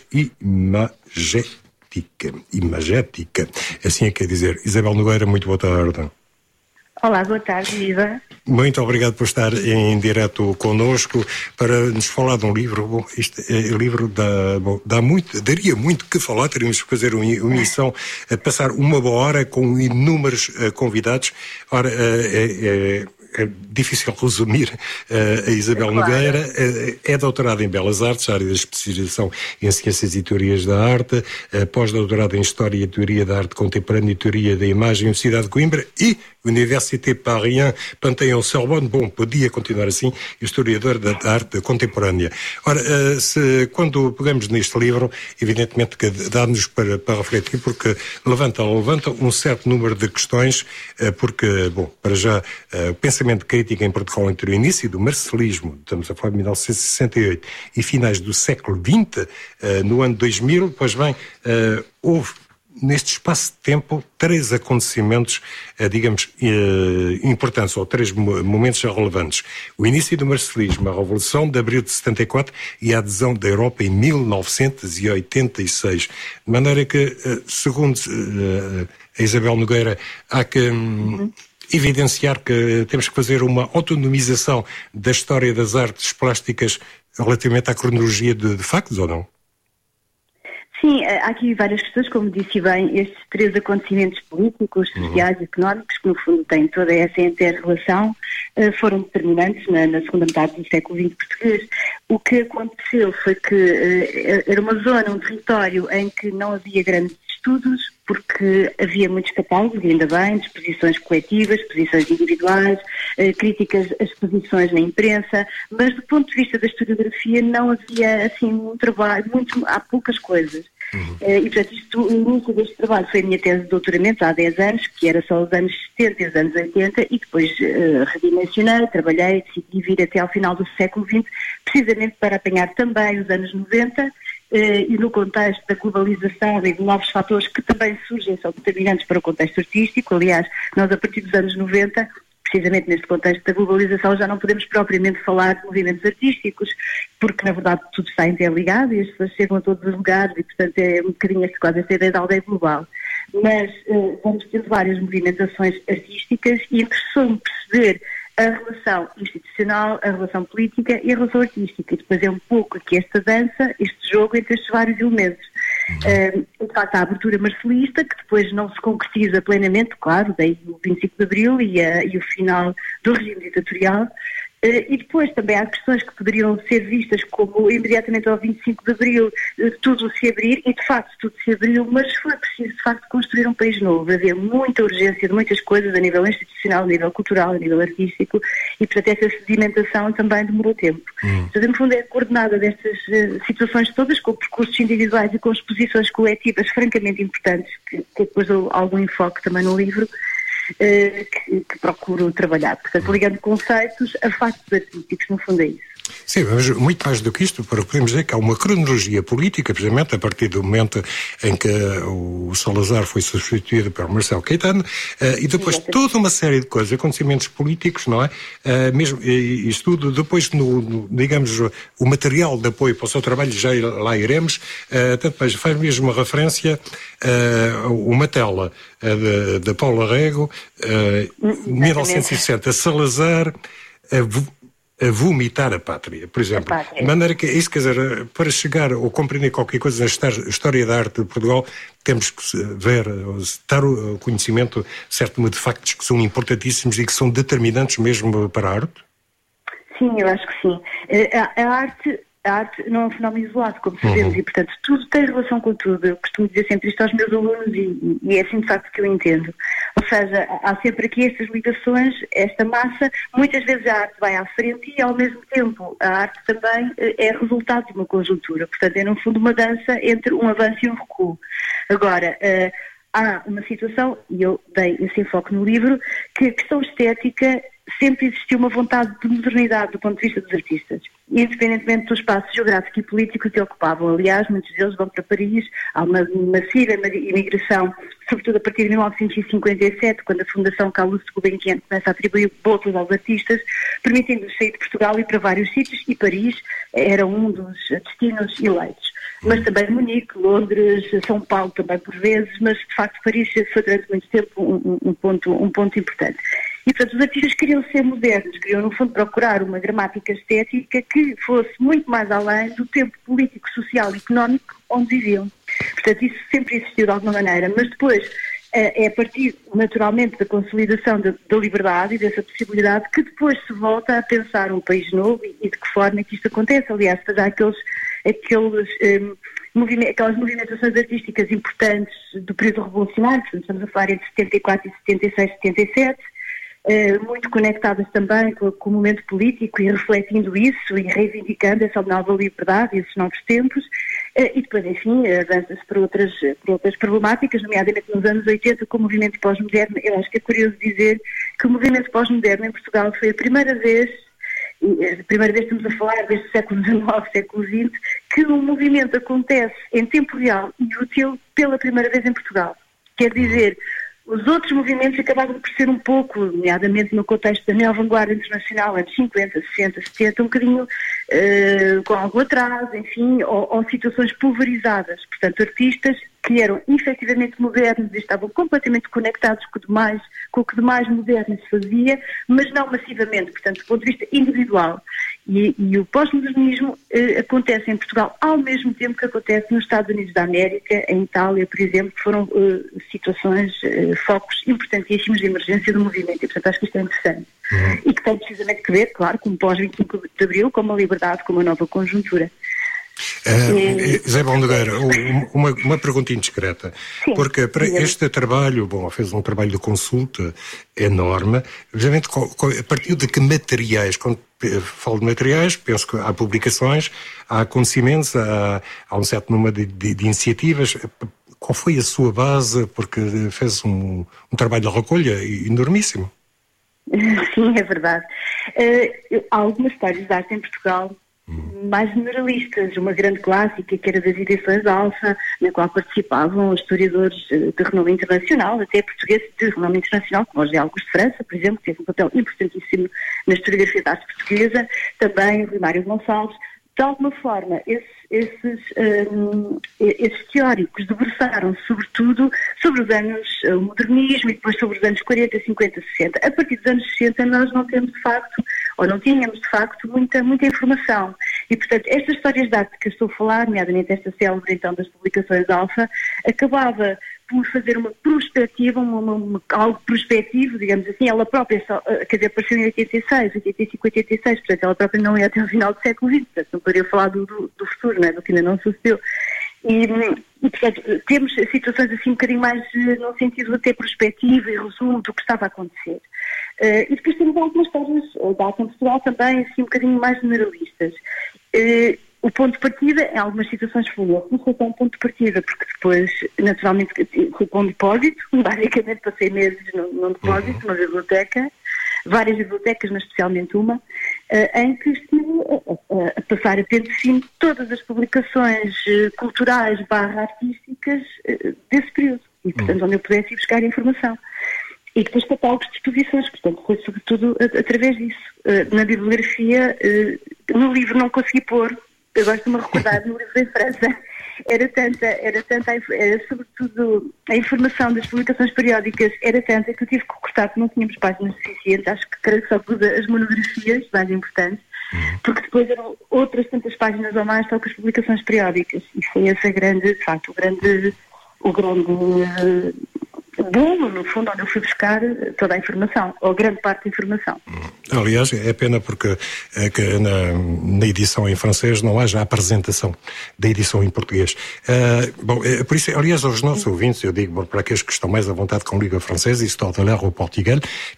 Imagética. Assim é que quer dizer. Isabel Nogueira, muito boa tarde. Olá, boa tarde, Viva. Muito obrigado por estar em direto connosco para nos falar de um livro. Bom, este livro daria muito que falar. Teríamos que fazer uma emissão, passar uma boa hora com inúmeros convidados. Ora, é difícil resumir. A Isabel Nogueira é doutorada em Belas Artes, área de especialização em Ciências e Teorias da Arte, pós-doutorada em História e Teoria da Arte Contemporânea e Teoria da Imagem, Universidade de Coimbra e Université Paris Panthéon-Sorbonne. Bom, podia continuar assim, historiador da arte contemporânea. Ora, quando pegamos neste livro, evidentemente que dá-nos para refletir, porque levanta um certo número de questões, porque, bom, para já, o pensamento crítico em Portugal entre o início do marcelismo, estamos a falar de 1968, e finais do século XX, no ano 2000, pois bem, houve neste espaço de tempo 3 acontecimentos, digamos, importantes, ou 3 momentos relevantes. O início do marcelismo, a Revolução de Abril de 74 e a adesão da Europa em 1986. De maneira que, segundo a Isabel Nogueira, há que evidenciar que temos que fazer uma autonomização da história das artes plásticas relativamente à cronologia de factos, ou não? Sim, há aqui várias questões, como disse bem, estes 3 acontecimentos políticos, sociais e económicos, que no fundo têm toda essa inter-relação, foram determinantes na segunda metade do século XX português. O que aconteceu foi que era uma zona, um território em que não havia grandes estudos, porque havia muitos catálogos, e ainda bem, de exposições coletivas, exposições individuais, críticas a exposições na imprensa, mas do ponto de vista da historiografia não havia assim um trabalho, há poucas coisas. E portanto, o início deste trabalho foi a minha tese de doutoramento há 10 anos, que era só os anos 70 e os anos 80, e depois redimensionei, trabalhei, decidi vir até ao final do século XX, precisamente para apanhar também os anos 90, e no contexto da globalização e de novos fatores que também surgem, são determinantes para o contexto artístico. Aliás, nós a partir dos anos 90, precisamente neste contexto da globalização, já não podemos propriamente falar de movimentos artísticos, porque na verdade tudo está interligado e as pessoas chegam a todos os lugares e portanto é um bocadinho quase esta ideia da aldeia global. Mas vamos ter várias movimentações artísticas e interessou-me perceber a relação institucional, a relação política e a relação artística. E depois é um pouco aqui esta dança, este jogo entre estes vários elementos. De facto, a abertura marcelista, que depois não se concretiza plenamente, claro, daí o 25 de Abril e o final do regime ditatorial. E depois também há questões que poderiam ser vistas como imediatamente ao 25 de Abril tudo se abrir, e de facto tudo se abriu, mas foi preciso de facto construir um país novo. Havia muita urgência de muitas coisas a nível institucional, a nível cultural, a nível artístico, e portanto essa sedimentação também demorou tempo. Portanto, no fundo é coordenada destas situações todas, com percursos individuais e com exposições coletivas francamente importantes, que depois dou algum enfoque também no livro, que procuro trabalhar. Portanto, ligando conceitos a factos artísticos, no fundo é isso. Sim, mas muito mais do que isto, podemos dizer que há uma cronologia política, precisamente a partir do momento em que o Salazar foi substituído por Marcelo Caetano, e depois toda uma série de coisas, acontecimentos políticos, não é? Mesmo isto tudo, depois, digamos, o material de apoio para o seu trabalho, já lá iremos, tanto mais, faz mesmo uma referência a uma tela de Paulo Arrego, 1960, Salazar, a vomitar a pátria, por exemplo. De maneira que isso, quer dizer, para chegar ou compreender qualquer coisa na história da arte de Portugal, temos que ver, dar o conhecimento de certo número de factos que são importantíssimos e que são determinantes mesmo para a arte? Sim, eu acho que sim. A arte não é um fenómeno isolado, como sabemos, e portanto tudo tem relação com tudo. Eu costumo dizer sempre isto aos meus alunos e é assim de facto que eu entendo. Ou seja, há sempre aqui estas ligações, esta massa, muitas vezes a arte vai à frente e ao mesmo tempo a arte também é resultado de uma conjuntura. Portanto é no fundo uma dança entre um avanço e um recuo. Agora, há uma situação, e eu dei esse enfoque no livro, que a questão estética sempre existiu uma vontade de modernidade do ponto de vista dos artistas, independentemente do espaço geográfico e político que ocupavam. Aliás, muitos deles vão para Paris, há uma massiva imigração, sobretudo a partir de 1957, quando a Fundação Carlos Gulbenkian começa a atribuir bolsas aos artistas, permitindo-lhes sair de Portugal e ir para vários sítios, e Paris era um dos destinos eleitos. Mas também Munique, Londres, São Paulo também por vezes, mas de facto Paris foi durante muito tempo um ponto importante. E portanto os artistas queriam ser modernos, queriam no fundo procurar uma gramática estética que fosse muito mais além do tempo político, social e económico onde viviam. Portanto isso sempre existiu de alguma maneira, mas depois É a partir, naturalmente, da consolidação da liberdade e dessa possibilidade que depois se volta a pensar um país novo e de que forma é que isto acontece. Aliás, há aquelas movimentações artísticas importantes do período revolucionário, portanto, estamos a falar entre 74 e 76, 77, muito conectadas também com o momento político e refletindo isso e reivindicando essa nova liberdade e esses novos tempos. E depois, enfim, avança-se para outras problemáticas, nomeadamente nos anos 80, com o movimento pós-moderno. Eu acho que é curioso dizer que o movimento pós-moderno em Portugal foi a primeira vez estamos a falar desde o século XIX, século XX, que o movimento acontece em tempo real e útil pela primeira vez em Portugal. Quer dizer, os outros movimentos acabaram por ser um pouco, nomeadamente no contexto da neo-vanguarda internacional, anos 50, 60, 70, um bocadinho com algum atraso, enfim, ou situações pulverizadas. Portanto, artistas que eram efetivamente modernos e estavam completamente conectados com o que de mais moderno se fazia, mas não massivamente, portanto, do ponto de vista individual. E o pós-modernismo acontece em Portugal ao mesmo tempo que acontece nos Estados Unidos da América, em Itália, por exemplo, que foram situações, focos importantíssimos de emergência do movimento. E, portanto, acho que isto é interessante. E que tem precisamente que ver, claro, com o pós-25 de Abril, com a liberdade, com uma nova conjuntura. Zé Balnegueira, uma pergunta indiscreta. Sim, porque para este trabalho, fez um trabalho de consulta enorme, obviamente, a partir de que materiais? Quando falo de materiais, penso que há publicações, há acontecimentos, há um certo número de iniciativas. Qual foi a sua base? Porque fez um trabalho de recolha enormíssimo. Sim, é verdade. Há algumas histórias de arte em Portugal mais generalistas, uma grande clássica que era das edições Alfa, na qual participavam historiadores de renome internacional, até portugueses de renome internacional, como o José Augusto de França, por exemplo, que teve um papel importantíssimo na historiografia da arte portuguesa, também o Rui Mário Gonçalves. De alguma forma, esses teóricos debruçaram sobretudo sobre os anos, o modernismo e depois sobre os anos 40, 50, 60. A partir dos anos 60 nós não temos de facto, ou não tínhamos de facto, muita informação. E portanto, estas histórias de arte que eu estou a falar, nomeadamente esta célebre então das publicações Alfa, acabava por fazer uma prospectiva, algo prospectivo, digamos assim, ela própria, quer dizer, apareceu em 86, 85, 86, portanto ela própria não ia até o final do século XX, portanto não poderia falar do futuro, não é? Do que ainda não sucedeu. E, portanto, temos situações assim um bocadinho mais no sentido até prospectivo e resumo do que estava a acontecer. E depois temos algumas histórias da arte em Portugal também, assim, um bocadinho mais generalistas. O ponto de partida, em algumas situações foi não foi tão ponto de partida, porque depois, naturalmente, fui para um depósito, basicamente passei meses num depósito, numa biblioteca, várias bibliotecas, mas especialmente uma, em que estive a passar a pente fino todas as publicações culturais / artísticas desse período, e portanto onde eu pudesse ir buscar informação. E depois catálogos de exposições, portanto foi sobretudo através disso. Na bibliografia, no livro não consegui pôr, eu gosto de me recordar, no livro em França, era sobretudo a informação das publicações periódicas era tanta que eu tive que cortar, porque não tínhamos páginas suficientes, acho que creio que só pus as monografias mais importantes, porque depois eram outras tantas páginas ou mais só que as publicações periódicas, e foi esse de facto, o grande bolo, no fundo, onde eu fui buscar toda a informação, ou grande parte da informação. Aliás, é pena porque que na edição em francês não haja a apresentação da edição em português. Por isso, aliás, aos nossos ouvintes, eu digo, para aqueles que estão mais à vontade com a língua francesa, Histoire de l'art au Portugal,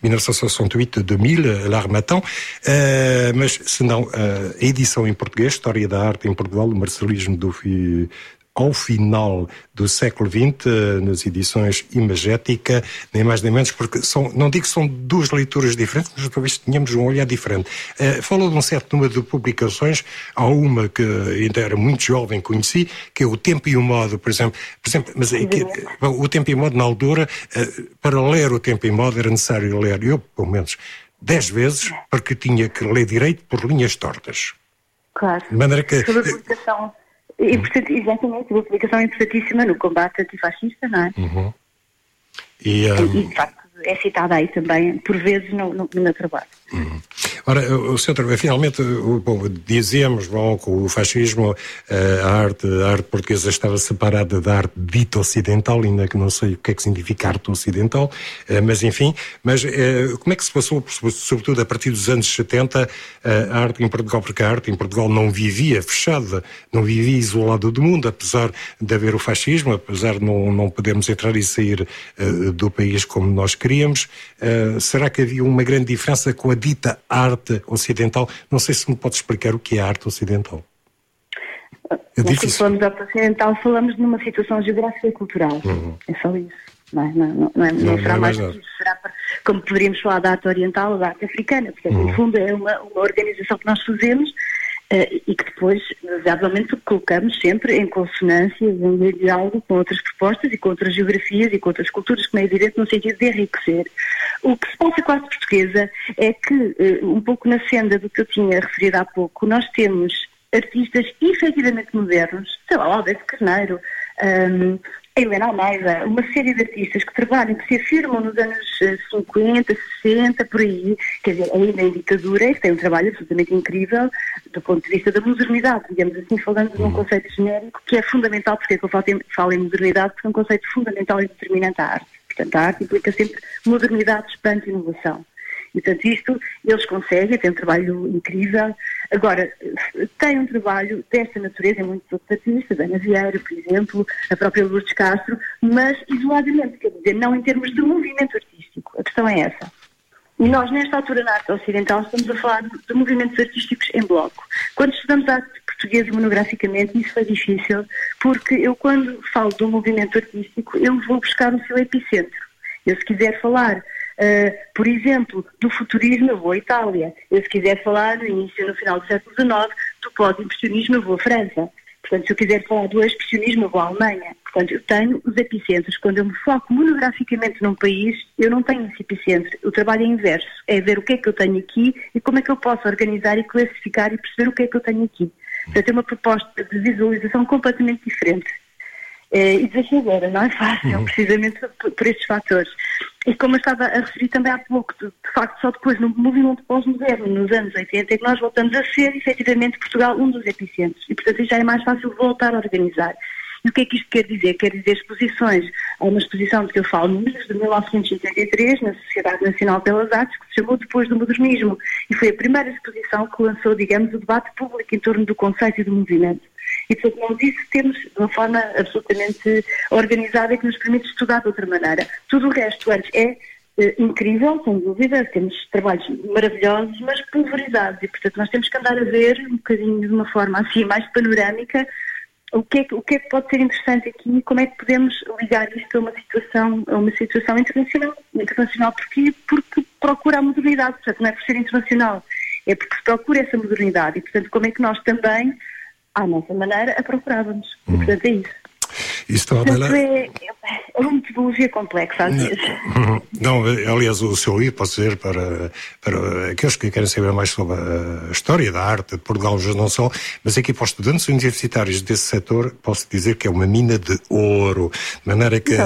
1968-2000, l'Harmattan, mas se não, a edição em português, História da Arte em Portugal, o marcelismo ao final do século XX, nas edições Imagética, nem mais nem menos, porque não digo que são duas leituras diferentes, mas talvez tenhamos um olhar diferente. Falou de um certo número de publicações, há uma que ainda era muito jovem, conheci, que é O Tempo e o Modo, por exemplo, mas O Tempo e o Modo, na altura, para ler O Tempo e o Modo era necessário ler, eu, pelo menos, 10 vezes, porque tinha que ler direito por linhas tortas. Claro. De maneira que... Exatamente, uma publicação importantíssima no combate antifascista, não é? E de facto, é citada aí também, por vezes, no meu trabalho. Ora, o senhor, finalmente, dizíamos, com o fascismo, a arte portuguesa estava separada da arte dita ocidental, ainda que não sei o que é que significa arte ocidental, mas enfim, como é que se passou, sobretudo a partir dos anos 70, a arte em Portugal, porque a arte em Portugal não vivia fechada, não vivia isolada do mundo, apesar de haver o fascismo, apesar de não podermos entrar e sair do país como nós queríamos. Será que havia uma grande diferença com a dita arte ocidental? Não sei se me pode explicar o que é a arte ocidental. Quando falamos de arte ocidental, falamos numa situação geográfica e cultural. É só isso. Não será mais que isso. Será como poderíamos falar da arte oriental ou da arte africana. Portanto, no fundo, é uma organização que nós fazemos e que depois, desejavelmente, colocamos sempre em consonância, em diálogo com outras propostas e com outras geografias e com outras culturas, como é evidente, no sentido de enriquecer. O que se passa com a arte portuguesa é que, um pouco na senda do que eu tinha referido há pouco, nós temos artistas efetivamente modernos, sei lá, Alberto Carneiro, Helena Almeida, uma série de artistas que trabalham, que se afirmam nos anos 50, 60, por aí, quer dizer, ainda em ditadura, que tem um trabalho absolutamente incrível do ponto de vista da modernidade, digamos assim, falando de um conceito genérico que é fundamental, porque é que eu falo em modernidade, porque é um conceito fundamental e determinante à arte. Portanto, a arte implica sempre modernidade, espanto e inovação. E, portanto, isto eles conseguem, têm um trabalho incrível. Agora, tem um trabalho desta natureza, muito artistas, Ana Vieira, por exemplo, a própria Lourdes Castro, mas isoladamente, quer dizer, não em termos de movimento artístico. A questão é essa. E nós, nesta altura, na arte ocidental, estamos a falar de movimentos artísticos em bloco. Quando estudamos a arte portuguesa monograficamente, isso foi difícil, porque eu, quando falo de um movimento artístico, eu vou buscar o seu epicentro. Eu, se quiser falar, por exemplo, do futurismo, eu vou à Itália. Eu, se quiser falar no início, no final do século XIX, do pós-impressionismo, eu vou à França. Portanto, se eu quiser falar do expressionismo, eu vou à Alemanha. Portanto, eu tenho os epicentros. Quando eu me foco monograficamente num país, eu não tenho esse epicentro. O trabalho é inverso. É ver o que é que eu tenho aqui e como é que eu posso organizar e classificar e perceber o que é que eu tenho aqui. Portanto, é uma proposta de visualização completamente diferente. E desafiadora, não é fácil, precisamente por estes fatores. E como eu estava a referir também há pouco, de facto, só depois no movimento pós-moderno, nos anos 80, é que nós voltamos a ser, efetivamente, Portugal um dos epicentros. E, portanto, já é mais fácil voltar a organizar. E o que é que isto quer dizer? Quer dizer exposições. Há uma exposição de que eu falo no mês de 1983, na Sociedade Nacional Belas Artes, que se chamou Depois do Modernismo. E foi a primeira exposição que lançou, digamos, o debate público em torno do conceito e do movimento. E, portanto, nós isso temos de uma forma absolutamente organizada que nos permite estudar de outra maneira. Tudo o resto antes é incrível, sem dúvida, temos trabalhos maravilhosos, mas pulverizados. E, portanto, nós temos que andar a ver um bocadinho de uma forma assim mais panorâmica o que é que pode ser interessante aqui e como é que podemos ligar isto a uma situação internacional. Internacional porquê? Porque procura a modernidade. Portanto, não é por ser internacional, é porque se procura essa modernidade. E, portanto, como é que nós também, à nossa maneira, a procurávamos. E, portanto, é isso. É uma metodologia complexa, às vezes. Não, aliás, o seu livro pode ser para aqueles que querem saber mais sobre a história da arte de Portugal, não só, mas aqui para os estudantes universitários desse setor, posso dizer que é uma mina de ouro. De maneira que...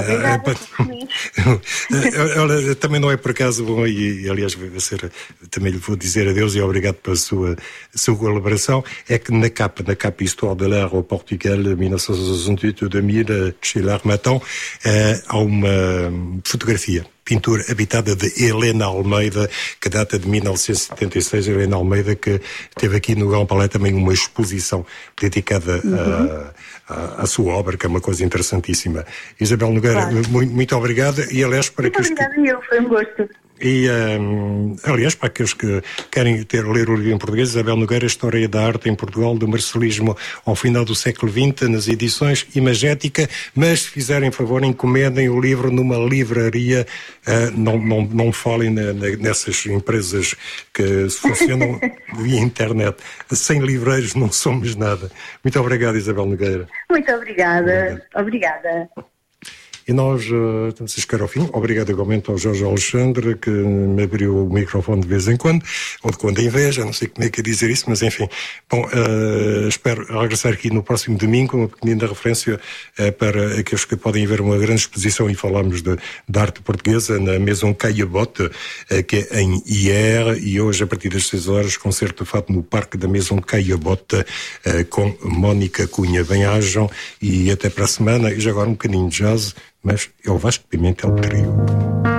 também não é por acaso bom, e aliás, também lhe vou dizer adeus e obrigado pela sua colaboração, é que na capa Histoire de l'art au Portugal, 1968-2000, chez l'Harmattan, há uma fotografia, pintura habitada de Helena Almeida, que data de 1976. Helena Almeida, que teve aqui no Grand Palais também uma exposição dedicada à sua obra, que é uma coisa interessantíssima. Isabel Nogueira, muito obrigada. E aliás, para muito obrigada, foi um gosto. E, aliás, para aqueles que querem ler o livro em português, Isabel Nogueira, História da Arte em Portugal, do Marcelismo ao final do século XX, nas edições Imagética, mas se fizerem favor, encomendem o livro numa livraria, não falem nessas empresas que funcionam via internet. Sem livreiros não somos nada. Muito obrigado, Isabel Nogueira. Muito obrigada. Obrigada. E nós estamos a chegar ao fim. Obrigado igualmente ao Jorge Alexandre, que me abriu o microfone de vez em quando, ou de quando a inveja, não sei como é que é dizer isso, mas enfim. Bom, espero regressar aqui no próximo domingo, uma pequenina referência para aqueles que podem ver uma grande exposição, e falamos de arte portuguesa na Maison Caillebotte, que é em Hyères, e hoje, a partir das 6 horas, concerto de fato no Parque da Maison Caillebotte, com Mónica Cunha. Bem-ajam e até para a semana. E já agora um bocadinho de jazz, mas é o Vasco Pimentel Trio.